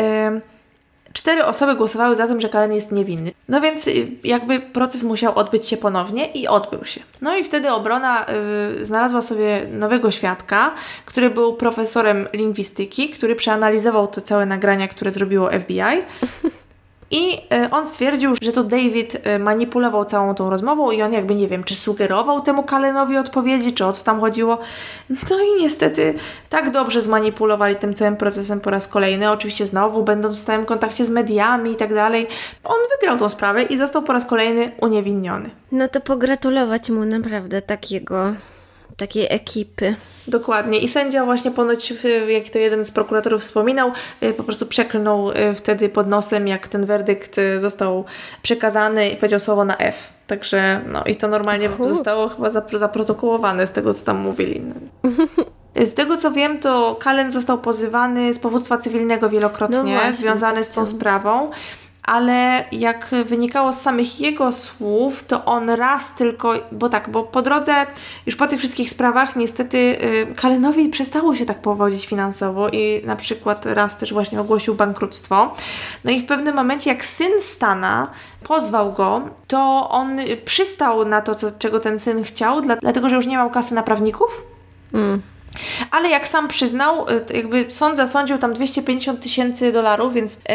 Cztery osoby głosowały za tym, że Cullen jest niewinny. No więc jakby proces musiał odbyć się ponownie i odbył się. No i wtedy obrona y, znalazła sobie nowego świadka, który był profesorem lingwistyki, który przeanalizował te całe nagrania, które zrobiło F B I. I on stwierdził, że to David manipulował całą tą rozmową i on jakby, nie wiem, czy sugerował temu Cullenowi odpowiedzi, czy o co tam chodziło. No i niestety tak dobrze zmanipulowali tym całym procesem po raz kolejny. Oczywiście znowu będąc w stałym kontakcie z mediami i tak dalej. On wygrał tą sprawę i został po raz kolejny uniewinniony. No to pogratulować mu naprawdę takiego... takiej ekipy. Dokładnie. I sędzia właśnie ponoć, jak to jeden z prokuratorów wspominał, po prostu przeklnął wtedy pod nosem, jak ten werdykt został przekazany i powiedział słowo na F. Także no i to normalnie Uhu. zostało chyba zaprotokołowane z tego, co tam mówili. Z tego, co wiem, to Cullen został pozywany z powództwa cywilnego wielokrotnie, no właśnie, związany z tą sprawą. ale jak wynikało z samych jego słów, to on raz tylko, bo tak, bo po drodze, już po tych wszystkich sprawach niestety y, Callenowi przestało się tak powodzić finansowo i na przykład raz też właśnie ogłosił bankructwo. No i w pewnym momencie, jak syn Stana pozwał go, to on przystał na to, co, czego ten syn chciał, dla, dlatego, że już nie miał kasy na prawników. Mm. Ale jak sam przyznał, jakby sąd zasądził tam dwieście pięćdziesiąt tysięcy dolarów, więc ym,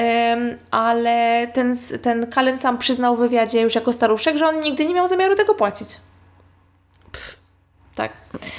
ale ten, ten Cullen sam przyznał w wywiadzie już jako staruszek, że on nigdy nie miał zamiaru tego płacić. Pff, tak.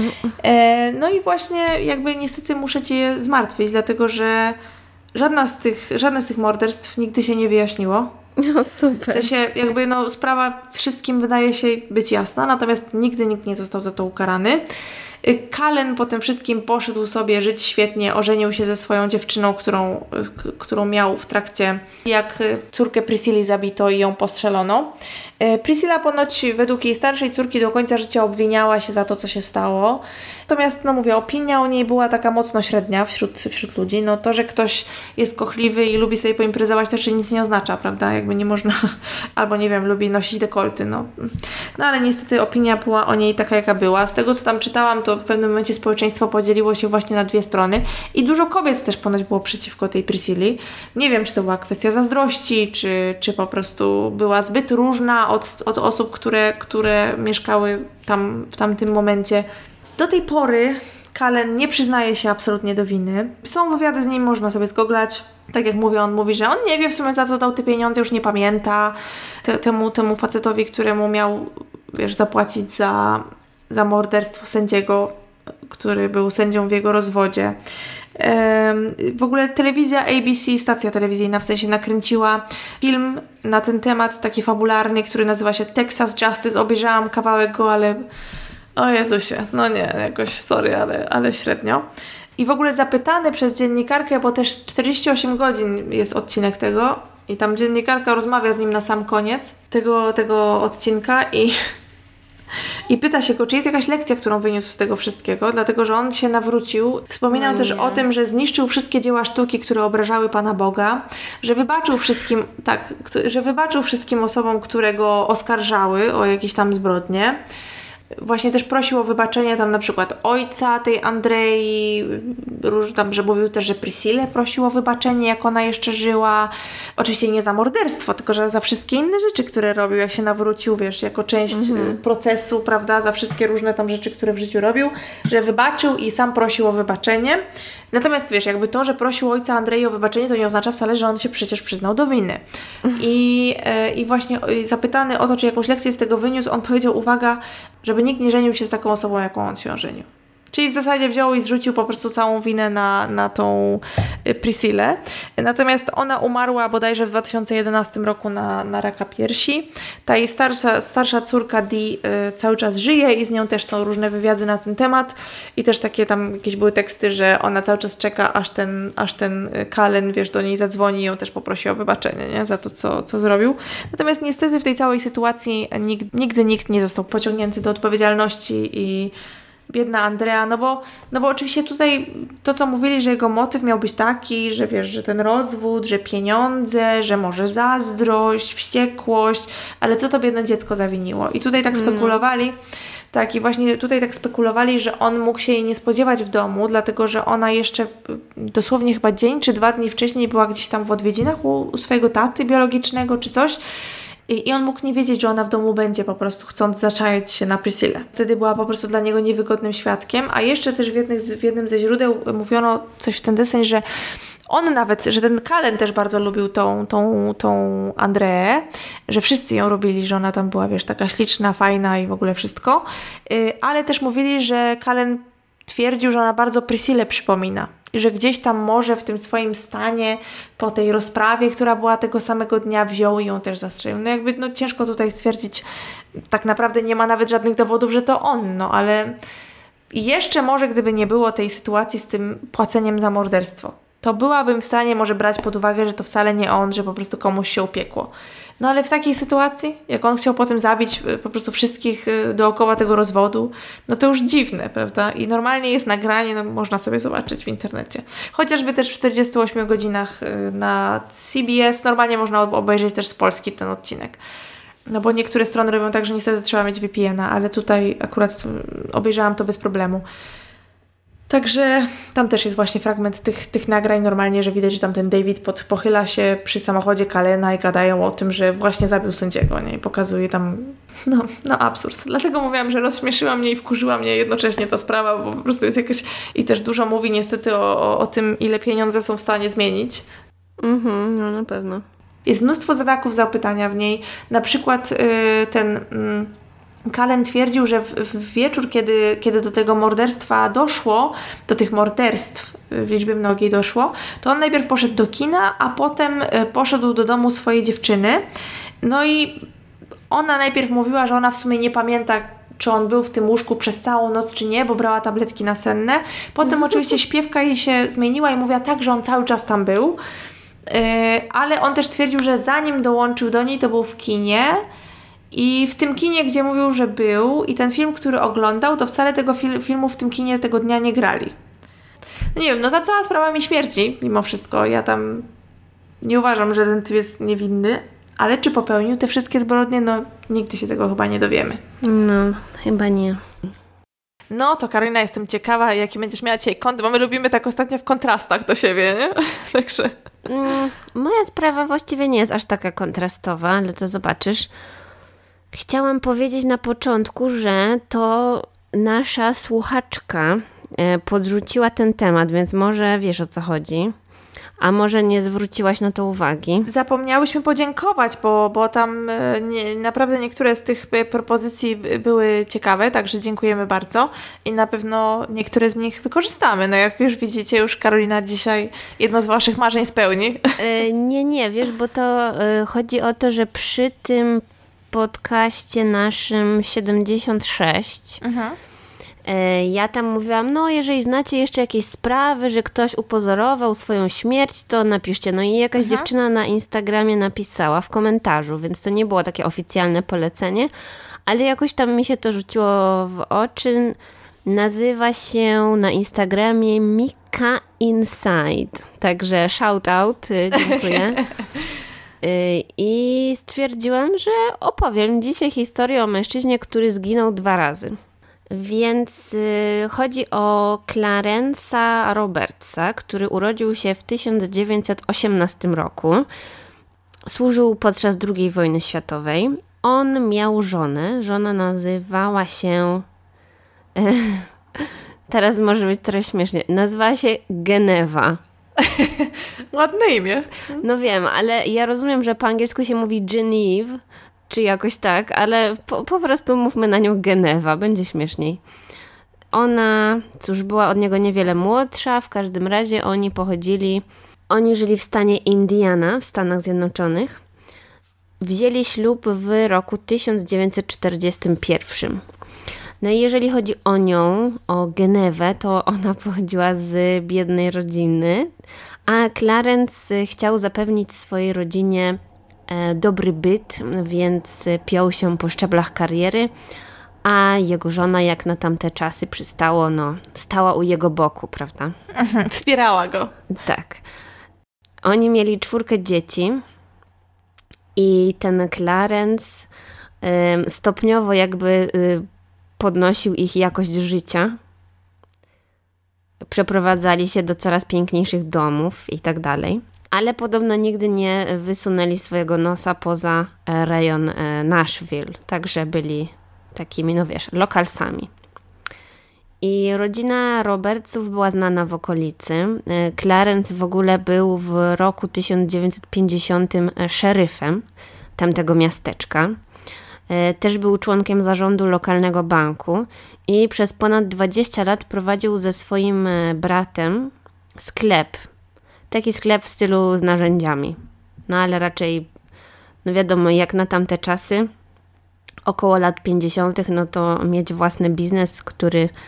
E, no i właśnie jakby niestety muszę Cię zmartwić, dlatego że żadna z tych, żadne z tych morderstw nigdy się nie wyjaśniło. No super. W sensie jakby no sprawa wszystkim wydaje się być jasna, natomiast nigdy nikt nie został za to ukarany. Cullen po tym wszystkim poszedł sobie żyć świetnie, ożenił się ze swoją dziewczyną, którą, k- którą miał w trakcie, jak córkę Priscilli zabito i ją postrzelono. Priscilla ponoć według jej starszej córki do końca życia obwiniała się za to, co się stało. Natomiast, no mówię, opinia o niej była taka mocno średnia wśród, wśród ludzi. No to, że ktoś jest kochliwy i lubi sobie poimprezować, to jeszcze nic nie oznacza, prawda? Jakby nie można, albo nie wiem, lubi nosić dekolty, no. No ale niestety opinia była o niej taka, jaka była. Z tego, co tam czytałam, to w pewnym momencie społeczeństwo podzieliło się właśnie na dwie strony i dużo kobiet też ponoć było przeciwko tej Priscilli. Nie wiem, czy to była kwestia zazdrości, czy, czy po prostu była zbyt różna od, od osób, które, które mieszkały tam w tamtym momencie. Do tej pory Cullen nie przyznaje się absolutnie do winy. Są wywiady z nim, można sobie zgooglać. Tak jak mówię, on mówi, że on nie wie w sumie, za co dał te pieniądze, już nie pamięta. Te, temu, temu facetowi, któremu miał, wiesz, zapłacić za, za morderstwo sędziego, który był sędzią w jego rozwodzie. Ehm, w ogóle telewizja A B C, stacja telewizyjna w sensie nakręciła film na ten temat, taki fabularny, który nazywa się Texas Justice. Obejrzałam kawałek go, ale o Jezusie, no nie, jakoś sorry, ale, ale średnio. I w ogóle zapytany przez dziennikarkę, bo też czterdzieści osiem godzin jest odcinek tego i tam dziennikarka rozmawia z nim na sam koniec tego, tego odcinka i I pyta się go, czy jest jakaś lekcja, którą wyniósł z tego wszystkiego, dlatego, że on się nawrócił. Wspominał no też o tym, że zniszczył wszystkie dzieła sztuki, które obrażały Pana Boga, że wybaczył wszystkim, tak, że wybaczył wszystkim osobom, które go oskarżały o jakieś tam zbrodnie. Właśnie też prosił o wybaczenie tam na przykład ojca tej Andrei, róż, tam, że mówił też, że Priscillę prosił o wybaczenie, jak ona jeszcze żyła. Oczywiście nie za morderstwo, tylko że za wszystkie inne rzeczy, które robił, jak się nawrócił, wiesz, jako część mhm. procesu, prawda, za wszystkie różne tam rzeczy, które w życiu robił, że wybaczył i sam prosił o wybaczenie. Natomiast wiesz, jakby to, że prosił ojca Andrei o wybaczenie, to nie oznacza wcale, że on się przecież przyznał do winy. I, e, i właśnie zapytany o to, czy jakąś lekcję z tego wyniósł, on powiedział, uwaga, żeby nikt nie żenił się z taką osobą, jaką on się ożenił. Czyli w zasadzie wziął i zrzucił po prostu całą winę na, na tą Priscillę. Natomiast ona umarła bodajże w dwa tysiące jedenastym roku na, na raka piersi. Ta jej starsza, starsza córka Dee y, cały czas żyje i z nią też są różne wywiady na ten temat. I też takie tam jakieś były teksty, że ona cały czas czeka, aż ten, aż ten Cullen, wiesz, do niej zadzwoni i ją też poprosi o wybaczenie, nie? Za to, co, co zrobił. Natomiast niestety w tej całej sytuacji nigdy, nigdy nikt nie został pociągnięty do odpowiedzialności i biedna Andrea, no bo, no bo oczywiście tutaj to, co mówili, że jego motyw miał być taki, że wiesz, że ten rozwód, że pieniądze, że może zazdrość, wściekłość, ale co to biedne dziecko zawiniło? I tutaj tak spekulowali, tak i właśnie tutaj tak spekulowali, że on mógł się jej nie spodziewać w domu, dlatego, że ona jeszcze dosłownie chyba dzień czy dwa dni wcześniej była gdzieś tam w odwiedzinach u, u swojego taty biologicznego czy coś. I on mógł nie wiedzieć, że ona w domu będzie po prostu chcąc zaczaić się na Priscillę. Wtedy była po prostu dla niego niewygodnym świadkiem, a jeszcze też w, jednych, w jednym ze źródeł mówiono coś w ten deseń, że on nawet, że ten Cullen też bardzo lubił tą, tą, tą Andreę, że wszyscy ją robili, że ona tam była, wiesz, taka śliczna, fajna i w ogóle wszystko, ale też mówili, że Cullen twierdził, że ona bardzo Priscillę przypomina. I że gdzieś tam może w tym swoim stanie po tej rozprawie, która była tego samego dnia, wziął i ją też zastrzelił. No jakby no ciężko tutaj stwierdzić, tak naprawdę nie ma nawet żadnych dowodów, że to on, no ale jeszcze może gdyby nie było tej sytuacji z tym płaceniem za morderstwo, to byłabym w stanie może brać pod uwagę, że to wcale nie on, że po prostu komuś się upiekło. No ale w takiej sytuacji, jak on chciał potem zabić po prostu wszystkich dookoła tego rozwodu, no to już dziwne, prawda? I normalnie jest nagranie, no można sobie zobaczyć w internecie. Chociażby też w czterdziestu ośmiu godzinach na C B S normalnie można obejrzeć też z Polski ten odcinek. No bo niektóre strony robią tak, że niestety trzeba mieć V P N a, ale tutaj akurat obejrzałam to bez problemu. Także tam też jest właśnie fragment tych, tych nagrań normalnie, że widać, że tam ten David pod, pochyla się przy samochodzie Callena i gadają o tym, że właśnie zabił sędziego, nie? I pokazuje tam, no, no absurd. Dlatego mówiłam, że rozśmieszyła mnie i wkurzyła mnie jednocześnie ta sprawa, bo po prostu jest jakaś... I też dużo mówi niestety o, o, o tym, ile pieniądze są w stanie zmienić. Mhm, no na pewno. Jest mnóstwo zadaków, zapytania w niej. Na przykład yy, ten... Yy, Cullen twierdził, że w, w wieczór, kiedy, kiedy do tego morderstwa doszło, do tych morderstw w liczbie mnogiej doszło, to on najpierw poszedł do kina, a potem poszedł do domu swojej dziewczyny. No i ona najpierw mówiła, że ona w sumie nie pamięta, czy on był w tym łóżku przez całą noc, czy nie, bo brała tabletki nasenne. Potem oczywiście śpiewka jej się zmieniła i mówiła tak, że on cały czas tam był. Yy, ale on też twierdził, że zanim dołączył do niej, to był w kinie. I w tym kinie, gdzie mówił, że był i ten film, który oglądał, to wcale tego fil- filmu w tym kinie tego dnia nie grali. No nie wiem, no ta cała sprawa mi śmierdzi, mimo wszystko. Ja tam nie uważam, że ten typ jest niewinny, ale czy popełnił te wszystkie zbrodnie, no nigdy się tego chyba nie dowiemy. No, chyba nie. No to Karolina, jestem ciekawa, jaki będziesz miała dzisiaj kąt, bo my lubimy tak ostatnio w kontrastach do siebie, nie? Także... Mm, moja sprawa właściwie nie jest aż taka kontrastowa, ale to zobaczysz. Chciałam powiedzieć na początku, że to nasza słuchaczka podrzuciła ten temat, więc może wiesz, o co chodzi, a może nie zwróciłaś na to uwagi. Zapomniałyśmy podziękować, bo, bo tam nie, naprawdę niektóre z tych propozycji były ciekawe, także dziękujemy bardzo i na pewno niektóre z nich wykorzystamy. No jak już widzicie, już Karolina dzisiaj jedno z waszych marzeń spełni. Nie, nie, wiesz, bo to chodzi o to, że przy tym podcaście naszym siedemdziesiąt sześć mhm. ja tam mówiłam, no jeżeli znacie jeszcze jakieś sprawy, że ktoś upozorował swoją śmierć, to napiszcie. No i jakaś mhm. dziewczyna na Instagramie napisała w komentarzu, więc to nie było takie oficjalne polecenie, ale jakoś tam mi się to rzuciło w oczy. Nazywa się na Instagramie Mika Inside, także shout out, dziękuję. I stwierdziłam, że opowiem dzisiaj historię o mężczyźnie, który zginął dwa razy. Więc y, chodzi o Clarence'a Robertsa, który urodził się w tysiąc dziewięćset osiemnastym roku. Służył podczas drugiej wojny światowej. On miał żonę. Żona nazywała się... Teraz może być trochę śmiesznie. Nazywała się Genewa. Ładne imię. No wiem, ale ja rozumiem, że po angielsku się mówi Genevieve, czy jakoś tak, ale po, po prostu mówmy na nią Genewa, będzie śmieszniej. Ona, cóż, była od niego niewiele młodsza, w każdym razie oni pochodzili, oni żyli w stanie Indiana w Stanach Zjednoczonych. Wzięli ślub w roku tysiąc dziewięćset czterdziestym pierwszym. No i jeżeli chodzi o nią, o Genewę, to ona pochodziła z biednej rodziny, a Clarence chciał zapewnić swojej rodzinie e, dobry byt, więc piął się po szczeblach kariery, a jego żona, jak na tamte czasy przystało, no, stała u jego boku, prawda? Mhm, wspierała go. Tak. Oni mieli czwórkę dzieci i ten Clarence e, stopniowo jakby... E, podnosił ich jakość życia, przeprowadzali się do coraz piękniejszych domów i tak dalej, ale podobno nigdy nie wysunęli swojego nosa poza rejon Nashville, także byli takimi, no wiesz, lokalsami. I rodzina Robertsów była znana w okolicy. Clarence w ogóle był w roku tysiąc dziewięćset pięćdziesiątym szeryfem tamtego miasteczka. Też był członkiem zarządu lokalnego banku i przez ponad dwadzieścia lat prowadził ze swoim bratem sklep. Taki sklep w stylu z narzędziami. No ale raczej, no wiadomo, jak na tamte czasy, około lat pięćdziesiątych, no to mieć własny biznes, który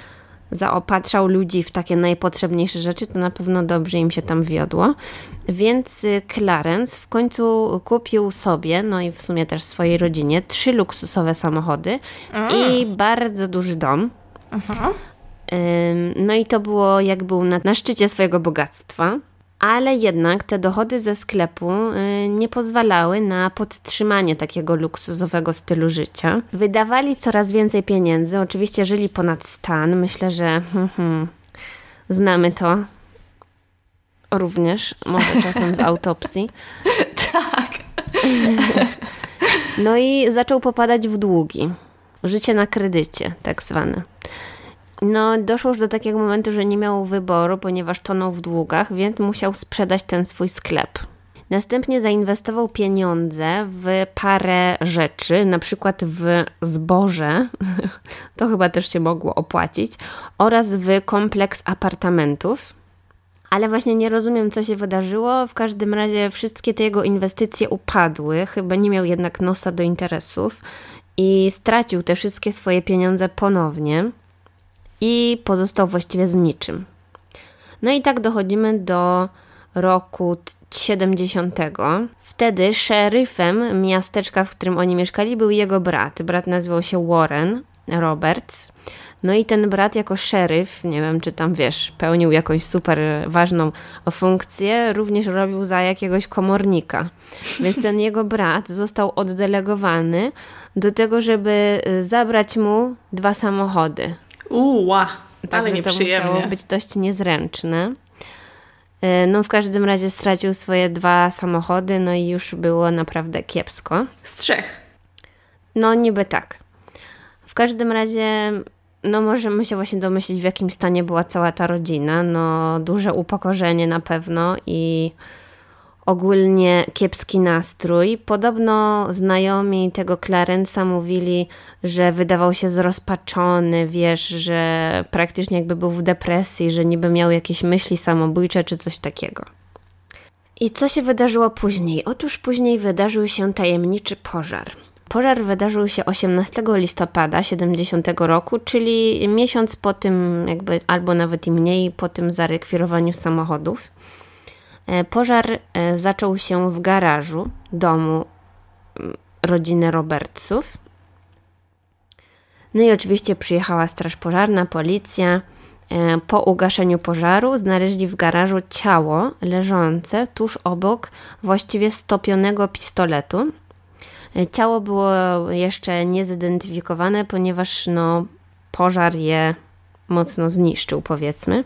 zaopatrzał ludzi w takie najpotrzebniejsze rzeczy, to na pewno dobrze im się tam wiodło. Więc Clarence w końcu kupił sobie, no i w sumie też swojej rodzinie, trzy luksusowe samochody mm. i bardzo duży dom. Aha. No i to było, jak był na, na szczycie swojego bogactwa. Ale jednak te dochody ze sklepu nie pozwalały na podtrzymanie takiego luksusowego stylu życia. Wydawali coraz więcej pieniędzy, oczywiście żyli ponad stan. Myślę, że hmm, hmm, znamy to również, może czasem z autopsji. Tak. No i zaczął popadać w długi. Życie na kredycie, tak zwane. No, doszło już do takiego momentu, że nie miał wyboru, ponieważ tonął w długach, więc musiał sprzedać ten swój sklep. Następnie zainwestował pieniądze w parę rzeczy, na przykład w zboże, to chyba też się mogło opłacić, oraz w kompleks apartamentów. Ale właśnie nie rozumiem, co się wydarzyło. W każdym razie wszystkie te jego inwestycje upadły, chyba nie miał jednak nosa do interesów i stracił te wszystkie swoje pieniądze ponownie. I pozostał właściwie z niczym. No i tak dochodzimy do roku siedemdziesiątego. Wtedy szeryfem miasteczka, w którym oni mieszkali, był jego brat. Brat nazywał się Warren Roberts. No i ten brat jako szeryf, nie wiem czy tam wiesz, pełnił jakąś super ważną funkcję, również robił za jakiegoś komornika. Więc ten jego brat został oddelegowany do tego, żeby zabrać mu dwa samochody. Uła, tak, ale nieprzyjemnie. To musiało być dość niezręczne. No w każdym razie stracił swoje dwa samochody, no i już było naprawdę kiepsko. Z trzech. No niby tak. W każdym razie, no możemy się właśnie domyślić, w jakim stanie była cała ta rodzina. No duże upokorzenie na pewno i ogólnie kiepski nastrój. Podobno znajomi tego Clarence'a mówili, że wydawał się zrozpaczony, wiesz, że praktycznie jakby był w depresji, że niby miał jakieś myśli samobójcze czy coś takiego. I co się wydarzyło później? Otóż później wydarzył się tajemniczy pożar. Pożar wydarzył się osiemnastego listopada siedemdziesiątego roku, czyli miesiąc po tym, jakby albo nawet i mniej, po tym zarekwirowaniu samochodów. Pożar zaczął się w garażu domu rodziny Robertsów. No i oczywiście przyjechała straż pożarna, policja. Po ugaszeniu pożaru znaleźli w garażu ciało leżące tuż obok właściwie stopionego pistoletu. Ciało było jeszcze niezidentyfikowane, ponieważ no, pożar je mocno zniszczył, powiedzmy.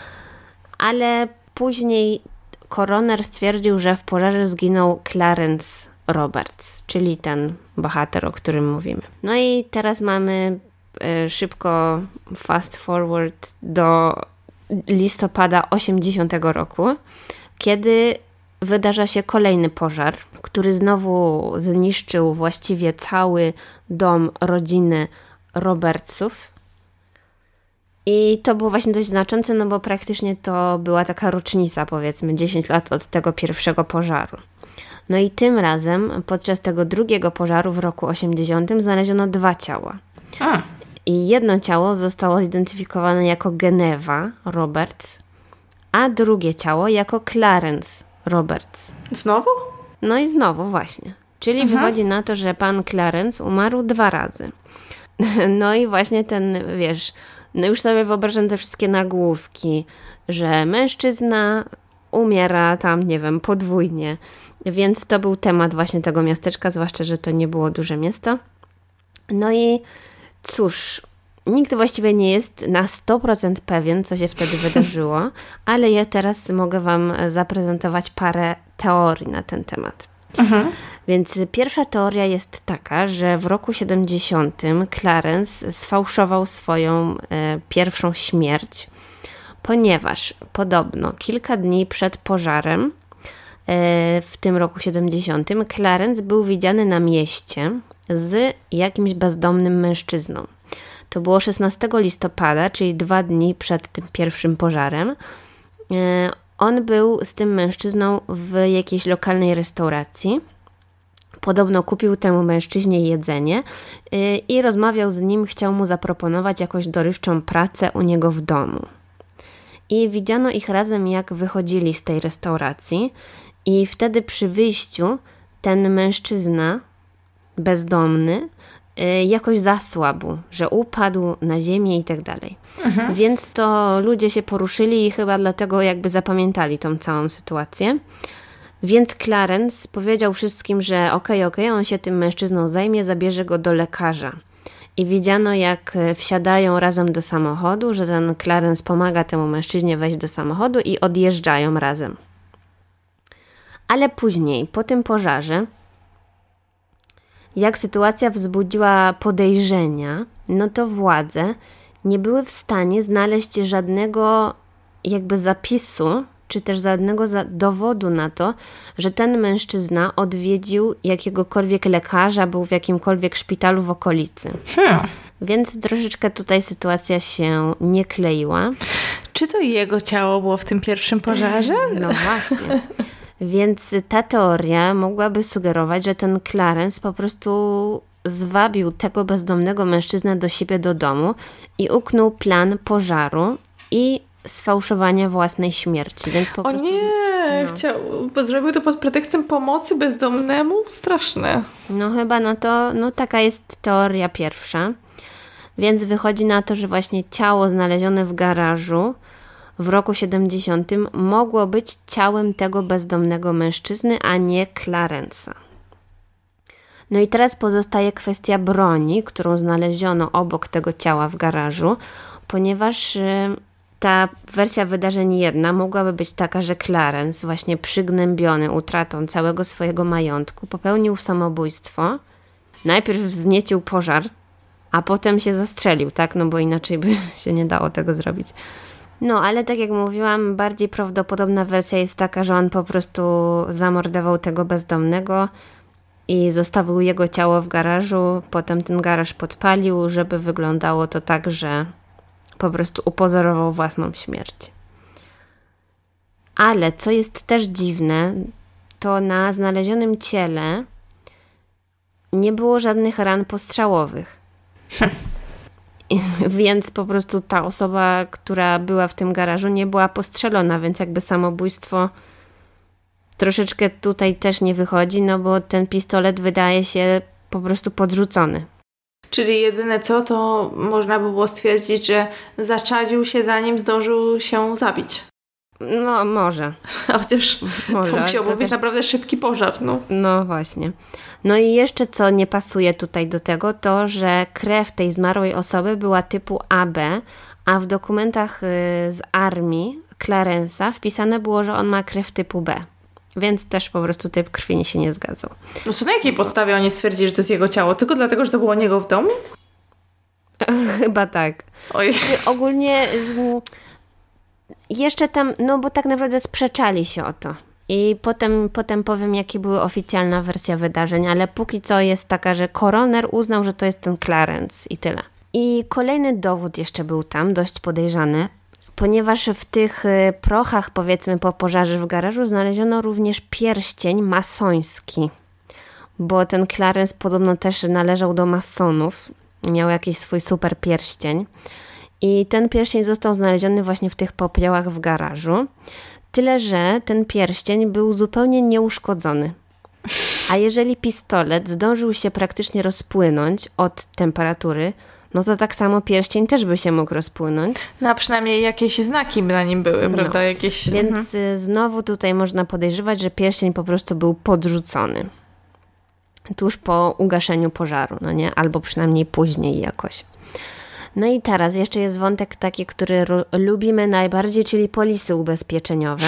Ale później koroner stwierdził, że w pożarze zginął Clarence Roberts, czyli ten bohater, o którym mówimy. No i teraz mamy y, szybko fast forward do listopada osiemdziesiątego roku, kiedy wydarza się kolejny pożar, który znowu zniszczył właściwie cały dom rodziny Robertsów. I to było właśnie dość znaczące, no bo praktycznie to była taka rocznica, powiedzmy, dziesięć lat od tego pierwszego pożaru. No i tym razem podczas tego drugiego pożaru w roku osiemdziesiątym znaleziono dwa ciała. A. I jedno ciało zostało zidentyfikowane jako Geneva Roberts, a drugie ciało jako Clarence Roberts. Znowu? No i znowu właśnie. Czyli Aha. wychodzi na to, że pan Clarence umarł dwa razy. No i właśnie ten, wiesz, no już sobie wyobrażam te wszystkie nagłówki, że mężczyzna umiera tam, nie wiem, podwójnie. Więc to był temat właśnie tego miasteczka, zwłaszcza, że to nie było duże miasto. No i cóż, nikt właściwie nie jest na sto procent pewien, co się wtedy wydarzyło, ale ja teraz mogę wam zaprezentować parę teorii na ten temat. Mhm. Więc pierwsza teoria jest taka, że w roku siedemdziesiątym Clarence sfałszował swoją e, pierwszą śmierć, ponieważ podobno kilka dni przed pożarem e, w tym roku siedemdziesiątym Clarence był widziany na mieście z jakimś bezdomnym mężczyzną. To było szesnastego listopada, czyli dwa dni przed tym pierwszym pożarem. On był z tym mężczyzną w jakiejś lokalnej restauracji. Podobno kupił temu mężczyźnie jedzenie yy, i rozmawiał z nim, chciał mu zaproponować jakąś dorywczą pracę u niego w domu. I widziano ich razem, jak wychodzili z tej restauracji i wtedy przy wyjściu ten mężczyzna bezdomny yy, jakoś zasłabł, że upadł na ziemię i tak dalej. Mhm. Więc to ludzie się poruszyli i chyba dlatego jakby zapamiętali tą całą sytuację. Więc Clarence powiedział wszystkim, że okej, okej, on się tym mężczyzną zajmie, zabierze go do lekarza. I widziano, jak wsiadają razem do samochodu, że ten Clarence pomaga temu mężczyźnie wejść do samochodu i odjeżdżają razem. Ale później, po tym pożarze, jak sytuacja wzbudziła podejrzenia, no to władze nie były w stanie znaleźć żadnego jakby zapisu, czy też żadnego dowodu na to, że ten mężczyzna odwiedził jakiegokolwiek lekarza, był w jakimkolwiek szpitalu w okolicy. Hmm. Więc troszeczkę tutaj sytuacja się nie kleiła. Czy to jego ciało było w tym pierwszym pożarze? No właśnie. Więc ta teoria mogłaby sugerować, że ten Clarence po prostu zwabił tego bezdomnego mężczyznę do siebie do domu i uknął plan pożaru i sfałszowania własnej śmierci, więc po o prostu... nie, no. Chciał, bo zrobił to pod pretekstem pomocy bezdomnemu? Straszne. No chyba no to, no taka jest teoria pierwsza, więc wychodzi na to, że właśnie ciało znalezione w garażu w roku siedemdziesiątym mogło być ciałem tego bezdomnego mężczyzny, a nie Clarence'a. No i teraz pozostaje kwestia broni, którą znaleziono obok tego ciała w garażu, ponieważ ta wersja wydarzeń jedna mogłaby być taka, że Clarence, właśnie przygnębiony utratą całego swojego majątku, popełnił samobójstwo. Najpierw wzniecił pożar, a potem się zastrzelił, tak? No bo inaczej by się nie dało tego zrobić. No, ale tak jak mówiłam, bardziej prawdopodobna wersja jest taka, że on po prostu zamordował tego bezdomnego i zostawił jego ciało w garażu, potem ten garaż podpalił, żeby wyglądało to tak, że po prostu upozorował własną śmierć. Ale co jest też dziwne, to na znalezionym ciele nie było żadnych ran postrzałowych. Więc po prostu ta osoba, która była w tym garażu, nie była postrzelona, więc jakby samobójstwo troszeczkę tutaj też nie wychodzi, no bo ten pistolet wydaje się po prostu podrzucony. Czyli jedyne co, to można by było stwierdzić, że zaczadził się zanim zdążył się zabić. No, może. Chociaż może, to musiałby to być też... naprawdę szybki pożar. No. no właśnie. No i jeszcze co nie pasuje tutaj do tego, to że krew tej zmarłej osoby była typu A B, a w dokumentach z armii Clarence'a wpisane było, że on ma krew typu B. Więc też po prostu typ krwi się nie zgadzał. No to na jakiej podstawie oni stwierdzili, że to jest jego ciało? Tylko dlatego, że to było niego w domu? Chyba tak. Oj. Ogólnie jeszcze tam, no bo tak naprawdę sprzeczali się o to. I potem, potem powiem, jakie była oficjalna wersja wydarzeń, ale póki co jest taka, że koroner uznał, że to jest ten Clarence i tyle. I kolejny dowód jeszcze był tam, dość podejrzany, ponieważ w tych prochach, powiedzmy, po pożarze w garażu znaleziono również pierścień masoński, bo ten Clarence podobno też należał do masonów, miał jakiś swój super pierścień i ten pierścień został znaleziony właśnie w tych popiołach w garażu, tyle że ten pierścień był zupełnie nieuszkodzony. A jeżeli pistolet zdążył się praktycznie rozpłynąć od temperatury, no to tak samo pierścień też by się mógł rozpłynąć. No a przynajmniej jakieś znaki na nim były, no. Prawda? Jakieś... Więc mhm. znowu tutaj można podejrzewać, że pierścień po prostu był podrzucony tuż po ugaszeniu pożaru, no nie? Albo przynajmniej później jakoś. No i teraz jeszcze jest wątek taki, który ru- lubimy najbardziej, czyli polisy ubezpieczeniowe.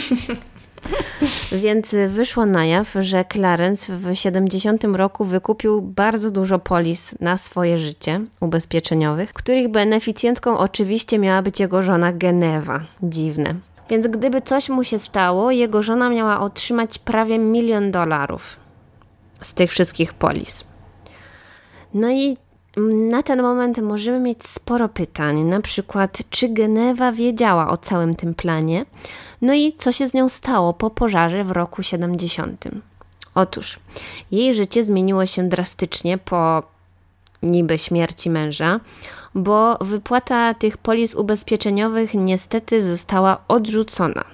Więc wyszło na jaw, że Clarence w siedemdziesiątym roku wykupił bardzo dużo polis na swoje życie ubezpieczeniowych, których beneficjentką oczywiście miała być jego żona Genewa. Dziwne. Więc gdyby coś mu się stało, jego żona miała otrzymać prawie milion dolarów z tych wszystkich polis. No i na ten moment możemy mieć sporo pytań, na przykład czy Genewa wiedziała o całym tym planie, no i co się z nią stało po pożarze w roku siedemdziesiątym. Otóż jej życie zmieniło się drastycznie po niby śmierci męża, bo wypłata tych polis ubezpieczeniowych niestety została odrzucona.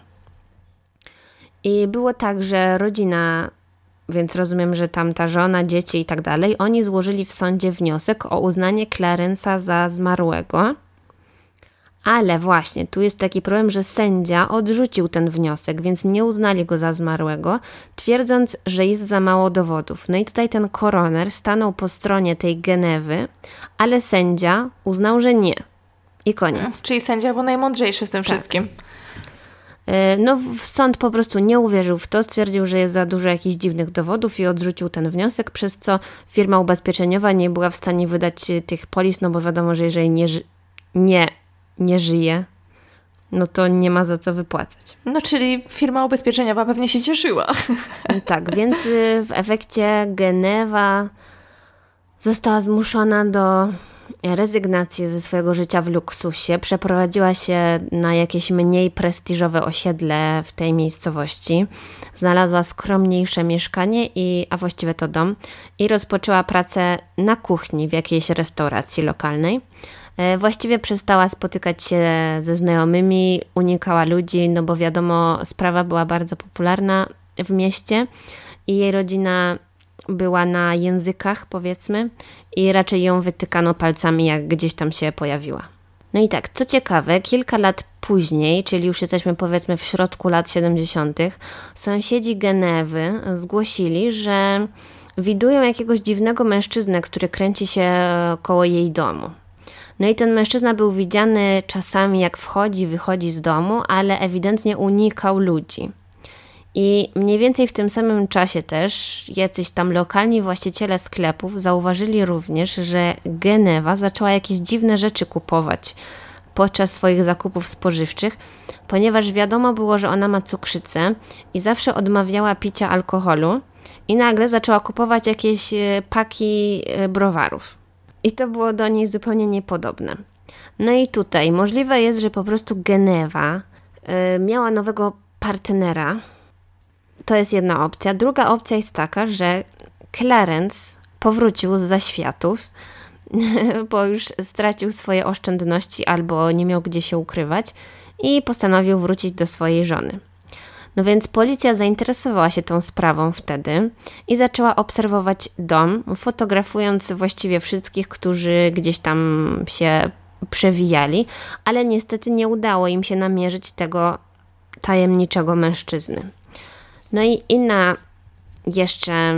I było tak, że rodzina, więc rozumiem, że tamta żona, dzieci i tak dalej, oni złożyli w sądzie wniosek o uznanie Clarence'a za zmarłego. Ale właśnie, tu jest taki problem, że sędzia odrzucił ten wniosek, więc nie uznali go za zmarłego, twierdząc, że jest za mało dowodów. No i tutaj ten koroner stanął po stronie tej Genewy, ale sędzia uznał, że nie. I koniec. Czyli sędzia był najmądrzejszy w tym tak. wszystkim. No sąd po prostu nie uwierzył w to, stwierdził, że jest za dużo jakichś dziwnych dowodów i odrzucił ten wniosek, przez co firma ubezpieczeniowa nie była w stanie wydać tych polis, no bo wiadomo, że jeżeli nie, nie, nie żyje, no to nie ma za co wypłacać. No czyli firma ubezpieczeniowa pewnie się cieszyła. Tak, więc w efekcie Genewa została zmuszona do rezygnacji ze swojego życia w luksusie. Przeprowadziła się na jakieś mniej prestiżowe osiedle w tej miejscowości. Znalazła skromniejsze mieszkanie, i, a właściwie to dom, i rozpoczęła pracę na kuchni w jakiejś restauracji lokalnej. Właściwie przestała spotykać się ze znajomymi, unikała ludzi, no bo wiadomo, sprawa była bardzo popularna w mieście i jej rodzina była na językach, powiedzmy, i raczej ją wytykano palcami, jak gdzieś tam się pojawiła. No i tak, co ciekawe, kilka lat później, czyli już jesteśmy powiedzmy w środku lat siedemdziesiątych, sąsiedzi Genewy zgłosili, że widują jakiegoś dziwnego mężczyznę, który kręci się koło jej domu. No i ten mężczyzna był widziany czasami, jak wchodzi, wychodzi z domu, ale ewidentnie unikał ludzi. I mniej więcej w tym samym czasie też jacyś tam lokalni właściciele sklepów zauważyli również, że Genewa zaczęła jakieś dziwne rzeczy kupować podczas swoich zakupów spożywczych, ponieważ wiadomo było, że ona ma cukrzycę i zawsze odmawiała picia alkoholu i nagle zaczęła kupować jakieś paki browarów. I to było do niej zupełnie niepodobne. No i tutaj możliwe jest, że po prostu Genewa y, miała nowego partnera. To jest jedna opcja. Druga opcja jest taka, że Clarence powrócił z zaświatów, bo już stracił swoje oszczędności albo nie miał gdzie się ukrywać i postanowił wrócić do swojej żony. No więc policja zainteresowała się tą sprawą wtedy i zaczęła obserwować dom, fotografując właściwie wszystkich, którzy gdzieś tam się przewijali, ale niestety nie udało im się namierzyć tego tajemniczego mężczyzny. No i inna jeszcze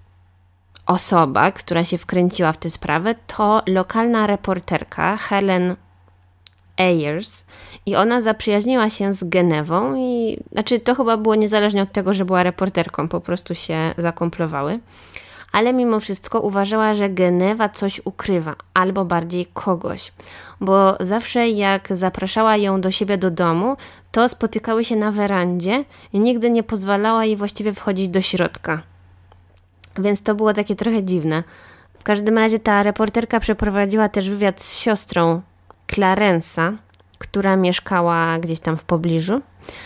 osoba, która się wkręciła w tę sprawę, to lokalna reporterka Helen Ayers, i ona zaprzyjaźniła się z Genewą i znaczy to chyba było niezależnie od tego, że była reporterką, po prostu się zakumplowały, ale mimo wszystko uważała, że Genewa coś ukrywa, albo bardziej kogoś, bo zawsze jak zapraszała ją do siebie do domu, to spotykały się na werandzie i nigdy nie pozwalała jej właściwie wchodzić do środka. Więc to było takie trochę dziwne. W każdym razie ta reporterka przeprowadziła też wywiad z siostrą Clarence'a, która mieszkała gdzieś tam w pobliżu,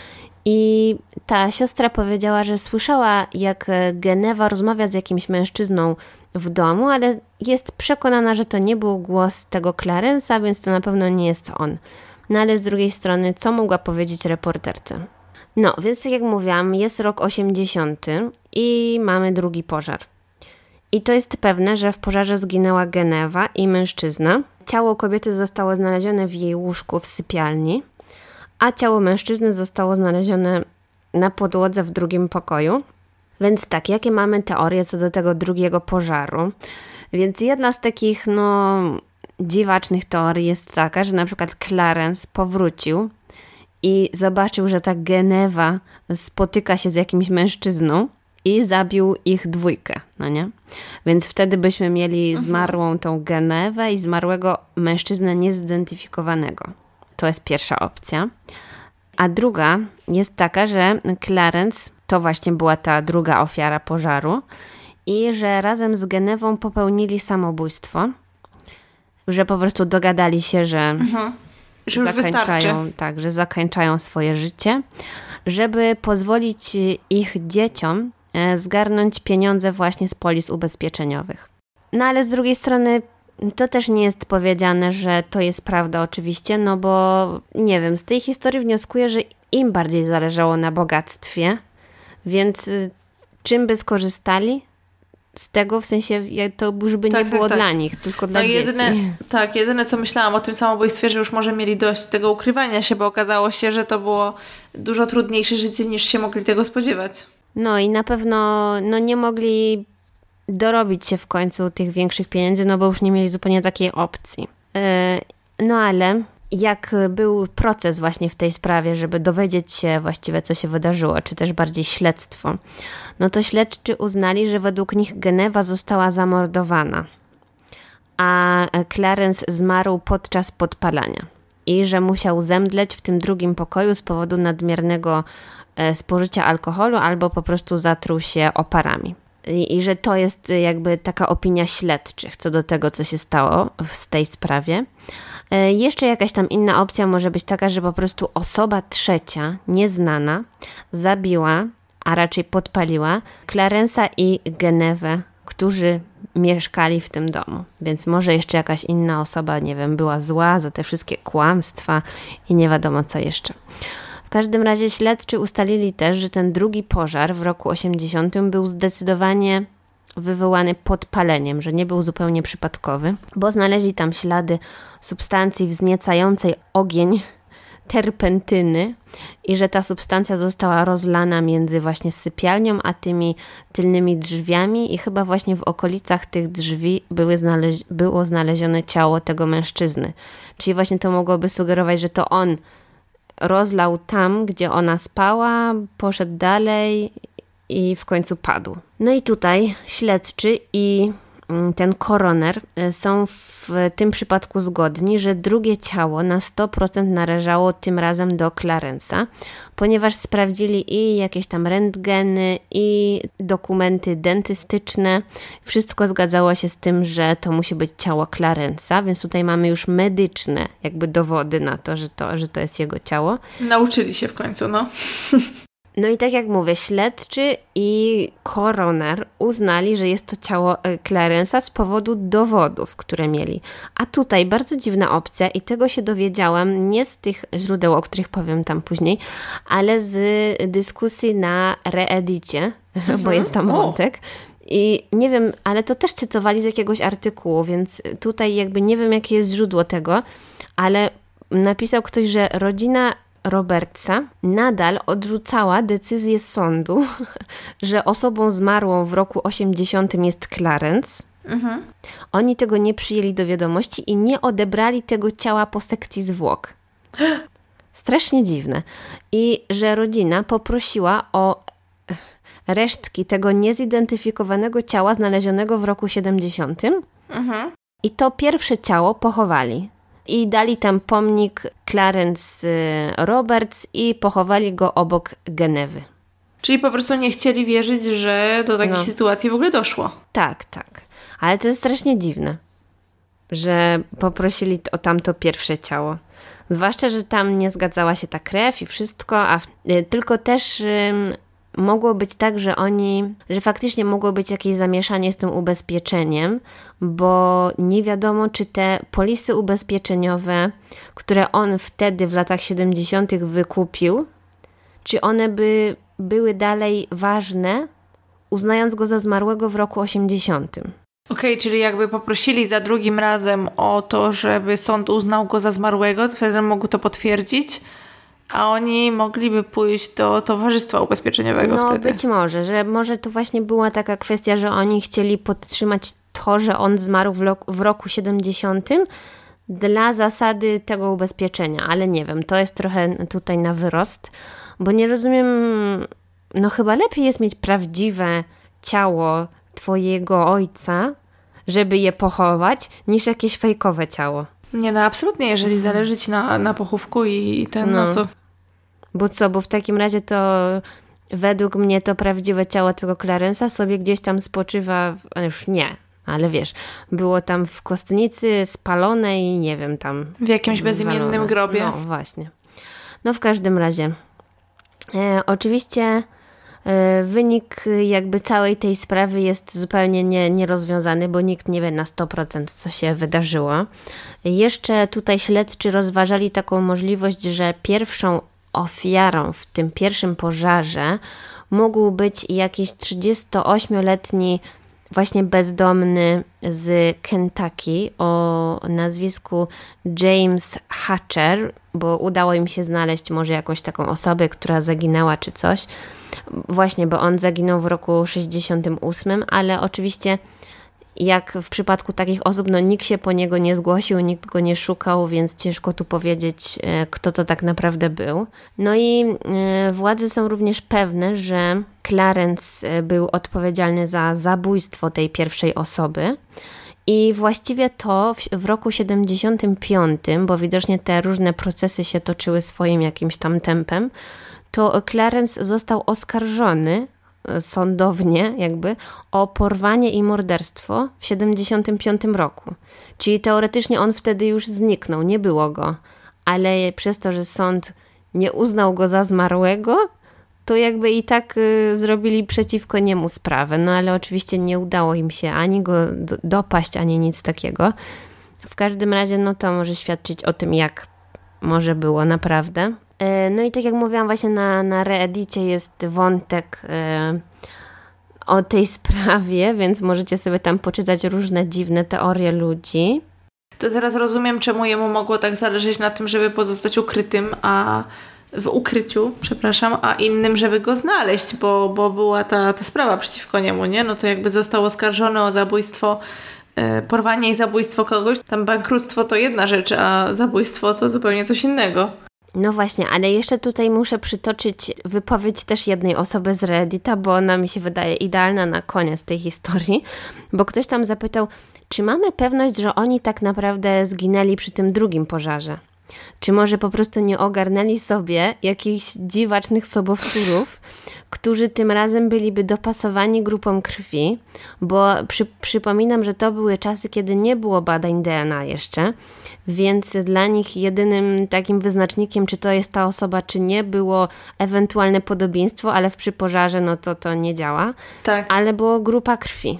i ta siostra powiedziała, że słyszała, jak Genewa rozmawia z jakimś mężczyzną w domu, ale jest przekonana, że to nie był głos tego Clarence'a, więc to na pewno nie jest on. No ale z drugiej strony, co mogła powiedzieć reporterce? No, więc tak jak mówiłam, jest rok osiemdziesiąty i mamy drugi pożar. I to jest pewne, że w pożarze zginęła Genewa i mężczyzna. Ciało kobiety zostało znalezione w jej łóżku w sypialni, a ciało mężczyzny zostało znalezione na podłodze w drugim pokoju. Więc tak, jakie mamy teorie co do tego drugiego pożaru? Więc jedna z takich, no, dziwacznych teorii jest taka, że na przykład Clarence powrócił i zobaczył, że ta Genewa spotyka się z jakimś mężczyzną i zabił ich dwójkę, no nie? Więc wtedy byśmy mieli zmarłą tą Genewę i zmarłego mężczyznę niezidentyfikowanego. To jest pierwsza opcja. A druga jest taka, że Clarence to właśnie była ta druga ofiara pożaru i że razem z Genewą popełnili samobójstwo, że po prostu dogadali się, że, mhm. że już zakończają, tak, że zakończają swoje życie, żeby pozwolić ich dzieciom e, zgarnąć pieniądze właśnie z polis ubezpieczeniowych. No ale z drugiej strony to też nie jest powiedziane, że to jest prawda oczywiście, no bo nie wiem, z tej historii wnioskuję, że im bardziej zależało na bogactwie, więc y, czym by skorzystali z tego, w sensie to już by tak, nie było tak, dla tak. nich, tylko dla no dzieci. Jedyne, tak, jedyne co myślałam o tym samobójstwie, że już może mieli dość tego ukrywania się, bo okazało się, że to było dużo trudniejsze życie niż się mogli tego spodziewać. No i na pewno no nie mogli dorobić się w końcu tych większych pieniędzy, no bo już nie mieli zupełnie takiej opcji. Yy, no ale jak był proces właśnie w tej sprawie, żeby dowiedzieć się właściwie, co się wydarzyło, czy też bardziej śledztwo, no to śledczy uznali, że według nich Genewa została zamordowana, a Clarence zmarł podczas podpalania i że musiał zemdleć w tym drugim pokoju z powodu nadmiernego e, spożycia alkoholu albo po prostu zatruł się oparami. I, I że to jest jakby taka opinia śledczych co do tego, co się stało w tej sprawie. E, jeszcze jakaś tam inna opcja może być taka, że po prostu osoba trzecia, nieznana, zabiła, a raczej podpaliła Clarence'a i Genewę, którzy mieszkali w tym domu. Więc może jeszcze jakaś inna osoba, nie wiem, była zła za te wszystkie kłamstwa i nie wiadomo co jeszcze. W każdym razie śledczy ustalili też, że ten drugi pożar w roku osiemdziesiątym był zdecydowanie wywołany podpaleniem, że nie był zupełnie przypadkowy, bo znaleźli tam ślady substancji wzniecającej ogień, terpentyny i że ta substancja została rozlana między właśnie sypialnią a tymi tylnymi drzwiami i chyba właśnie w okolicach tych drzwi były znaleź- było znalezione ciało tego mężczyzny. Czyli właśnie to mogłoby sugerować, że to on rozlał tam, gdzie ona spała, poszedł dalej i w końcu padł. No i tutaj śledczy i ten koroner są w tym przypadku zgodni, że drugie ciało na sto procent należało tym razem do Clarence'a, ponieważ sprawdzili i jakieś tam rentgeny, i dokumenty dentystyczne. Wszystko zgadzało się z tym, że to musi być ciało Clarence'a, więc tutaj mamy już medyczne jakby dowody na to, że to, że to jest jego ciało. Nauczyli się w końcu, no. No i tak jak mówię, śledczy i koroner uznali, że jest to ciało Clarence'a z powodu dowodów, które mieli. A tutaj bardzo dziwna opcja i tego się dowiedziałam nie z tych źródeł, o których powiem tam później, ale z dyskusji na Reeddicie, mhm. bo jest tam wątek. I nie wiem, ale to też cytowali z jakiegoś artykułu, więc tutaj jakby nie wiem, jakie jest źródło tego, ale napisał ktoś, że rodzina Robertsa nadal odrzucała decyzję sądu, że osobą zmarłą w roku osiemdziesiątym jest Clarence. Mhm. Oni tego nie przyjęli do wiadomości i nie odebrali tego ciała po sekcji zwłok. Strasznie dziwne. I że rodzina poprosiła o resztki tego niezidentyfikowanego ciała znalezionego w roku siedemdziesiątym. Mhm. I to pierwsze ciało pochowali. I dali tam pomnik Clarence Roberts i pochowali go obok Genewy. Czyli po prostu nie chcieli wierzyć, że do takiej no. sytuacji w ogóle doszło. Tak, tak. Ale to jest strasznie dziwne, że poprosili o tamto pierwsze ciało. Zwłaszcza, że tam nie zgadzała się ta krew i wszystko, a w, tylko też ym, mogło być tak, że oni, że faktycznie mogło być jakieś zamieszanie z tym ubezpieczeniem, bo nie wiadomo, czy te polisy ubezpieczeniowe, które on wtedy w latach siedemdziesiątych wykupił, czy one by były dalej ważne, uznając go za zmarłego w roku osiemdziesiątym. Okej, okay, czyli jakby poprosili za drugim razem o to, żeby sąd uznał go za zmarłego, to wtedy mógł to potwierdzić, a oni mogliby pójść do towarzystwa ubezpieczeniowego no, wtedy. No być może, że może to właśnie była taka kwestia, że oni chcieli podtrzymać to, że on zmarł w, lo- w roku siedemdziesiątym dla zasady tego ubezpieczenia, ale nie wiem, to jest trochę tutaj na wyrost, bo nie rozumiem, no chyba lepiej jest mieć prawdziwe ciało twojego ojca, żeby je pochować, niż jakieś fejkowe ciało. Nie, no absolutnie, jeżeli zależy ci na, na pochówku i, i ten, no. no to... Bo co, bo w takim razie to według mnie to prawdziwe ciało tego Clarence'a sobie gdzieś tam spoczywa, w, już nie, ale wiesz, było tam w kostnicy spalone i nie wiem, tam... W jakimś bezimiennym walone. grobie. No właśnie. No w każdym razie. E, oczywiście Wynik jakby całej tej sprawy jest zupełnie nie, nierozwiązany, bo nikt nie wie na sto procent, co się wydarzyło. Jeszcze tutaj śledczy rozważali taką możliwość, że pierwszą ofiarą w tym pierwszym pożarze mógł być jakiś trzydziestoośmioletni właśnie bezdomny z Kentucky o nazwisku James Hatcher, bo udało im się znaleźć może jakąś taką osobę, która zaginęła czy coś. Właśnie, bo on zaginął w roku sześćdziesiątym ósmym, ale oczywiście jak w przypadku takich osób, no nikt się po niego nie zgłosił, nikt go nie szukał, więc ciężko tu powiedzieć, kto to tak naprawdę był. No i władze są również pewne, że Clarence był odpowiedzialny za zabójstwo tej pierwszej osoby i właściwie to w, w roku siedemdziesiątym piątym, bo widocznie te różne procesy się toczyły swoim jakimś tam tempem, to Clarence został oskarżony sądownie jakby o porwanie i morderstwo w siedemdziesiątym piątym roku. Czyli teoretycznie on wtedy już zniknął, nie było go, ale przez to, że sąd nie uznał go za zmarłego, to jakby i tak y, zrobili przeciwko niemu sprawę. No ale oczywiście nie udało im się ani go do, dopaść, ani nic takiego. W każdym razie no to może świadczyć o tym, jak może było naprawdę. No i tak jak mówiłam, właśnie na, na Reddicie jest wątek y, o tej sprawie, więc możecie sobie tam poczytać różne dziwne teorie ludzi. To teraz rozumiem, czemu jemu mogło tak zależeć na tym, żeby pozostać ukrytym, a w ukryciu, przepraszam, a innym, żeby go znaleźć, bo, bo była ta, ta sprawa przeciwko niemu, nie? No to jakby został oskarżony o zabójstwo, y, porwanie i zabójstwo kogoś. Tam bankructwo to jedna rzecz, a zabójstwo to zupełnie coś innego. No właśnie, ale jeszcze tutaj muszę przytoczyć wypowiedź też jednej osoby z Reddita, bo ona mi się wydaje idealna na koniec tej historii, bo ktoś tam zapytał, czy mamy pewność, że oni tak naprawdę zginęli przy tym drugim pożarze? Czy może po prostu nie ogarnęli sobie jakichś dziwacznych sobowtórów, którzy tym razem byliby dopasowani grupą krwi, bo przy, przypominam, że to były czasy, kiedy nie było badań D N A jeszcze, więc dla nich jedynym takim wyznacznikiem, czy to jest ta osoba, czy nie, było ewentualne podobieństwo, ale w przy pożarze no to to nie działa, tak. Ale było grupa krwi.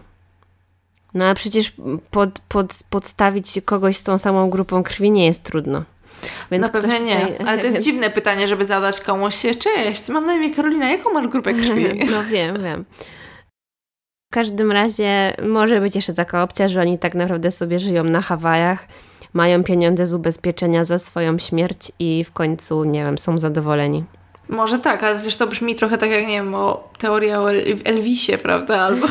No a przecież pod, pod, podstawić kogoś z tą samą grupą krwi nie jest trudno. Więc no pewnie tutaj, nie, ale to jest więc... dziwne pytanie, żeby zadać komuś, cześć, mam na imię Karolina, jaką masz grupę krwi? No wiem, wiem. W każdym razie może być jeszcze taka opcja, że oni tak naprawdę sobie żyją na Hawajach, mają pieniądze z ubezpieczenia za swoją śmierć i w końcu, nie wiem, są zadowoleni. Może tak, ale też to brzmi trochę tak jak, nie wiem, o teoria o Elvisie, prawda? Albo...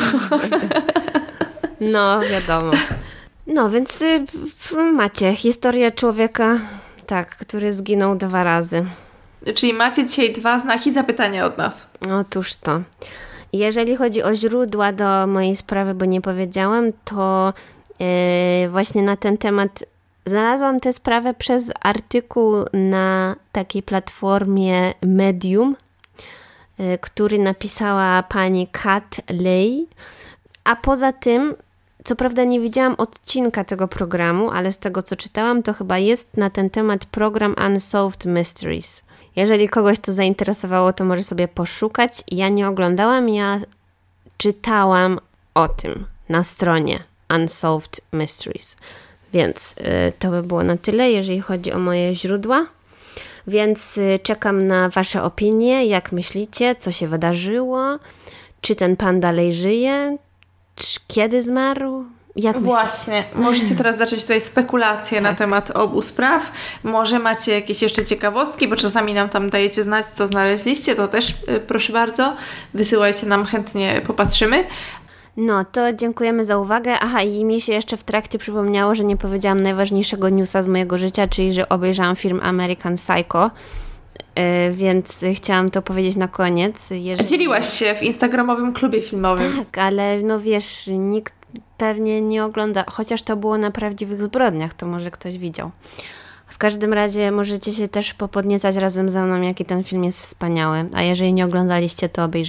No, wiadomo. No, więc y, macie historię człowieka, tak, który zginął dwa razy. Czyli macie dzisiaj dwa znaki zapytania od nas. Otóż to. Jeżeli chodzi o źródła do mojej sprawy, bo nie powiedziałam, to yy, właśnie na ten temat znalazłam tę sprawę przez artykuł na takiej platformie Medium, yy, który napisała pani Kat Ley. A poza tym, co prawda nie widziałam odcinka tego programu, ale z tego co czytałam, to chyba jest na ten temat program Unsolved Mysteries. Jeżeli kogoś to zainteresowało, to może sobie poszukać. Ja nie oglądałam, ja czytałam o tym na stronie Unsolved Mysteries. Więc y, to by było na tyle, jeżeli chodzi o moje źródła. Więc y, czekam na wasze opinie, jak myślicie, co się wydarzyło, czy ten pan dalej żyje, czy kiedy zmarł. Jak Właśnie, możecie teraz zacząć tutaj spekulacje tak. na temat obu spraw. Może macie jakieś jeszcze ciekawostki, bo czasami nam tam dajecie znać, co znaleźliście, to też y, proszę bardzo, wysyłajcie nam, chętnie popatrzymy. No, to dziękujemy za uwagę. Aha, i mi się jeszcze w trakcie przypomniało, że nie powiedziałam najważniejszego newsa z mojego życia, czyli że obejrzałam film American Psycho, yy, więc chciałam to powiedzieć na koniec. Jeżeli... Dzieliłaś się w instagramowym klubie filmowym. Tak, ale no wiesz, nikt pewnie nie ogląda, chociaż to było na prawdziwych zbrodniach, to może ktoś widział. W każdym razie możecie się też popodniecać razem ze mną, jaki ten film jest wspaniały, a jeżeli nie oglądaliście, to obejrzyjcie.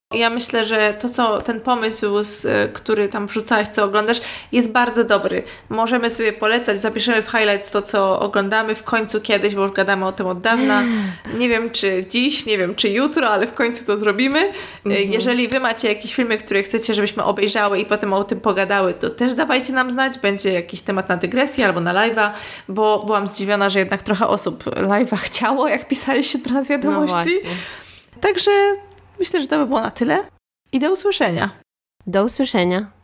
Ja myślę, że to, co ten pomysł, z, który tam wrzucałaś, co oglądasz, jest bardzo dobry. Możemy sobie polecać, zapiszemy w highlights to, co oglądamy w końcu kiedyś, bo już gadamy o tym od dawna. Nie wiem, czy dziś, nie wiem, czy jutro, ale w końcu to zrobimy. Mhm. Jeżeli wy macie jakieś filmy, które chcecie, żebyśmy obejrzały i potem o tym pogadały, to też dawajcie nam znać. Będzie jakiś temat na dygresję albo na live'a, bo byłam zdziwiona, że jednak trochę osób live'a chciało, jak pisaliście do nas wiadomości. No Także myślę, że to by było na tyle i do usłyszenia. Do usłyszenia.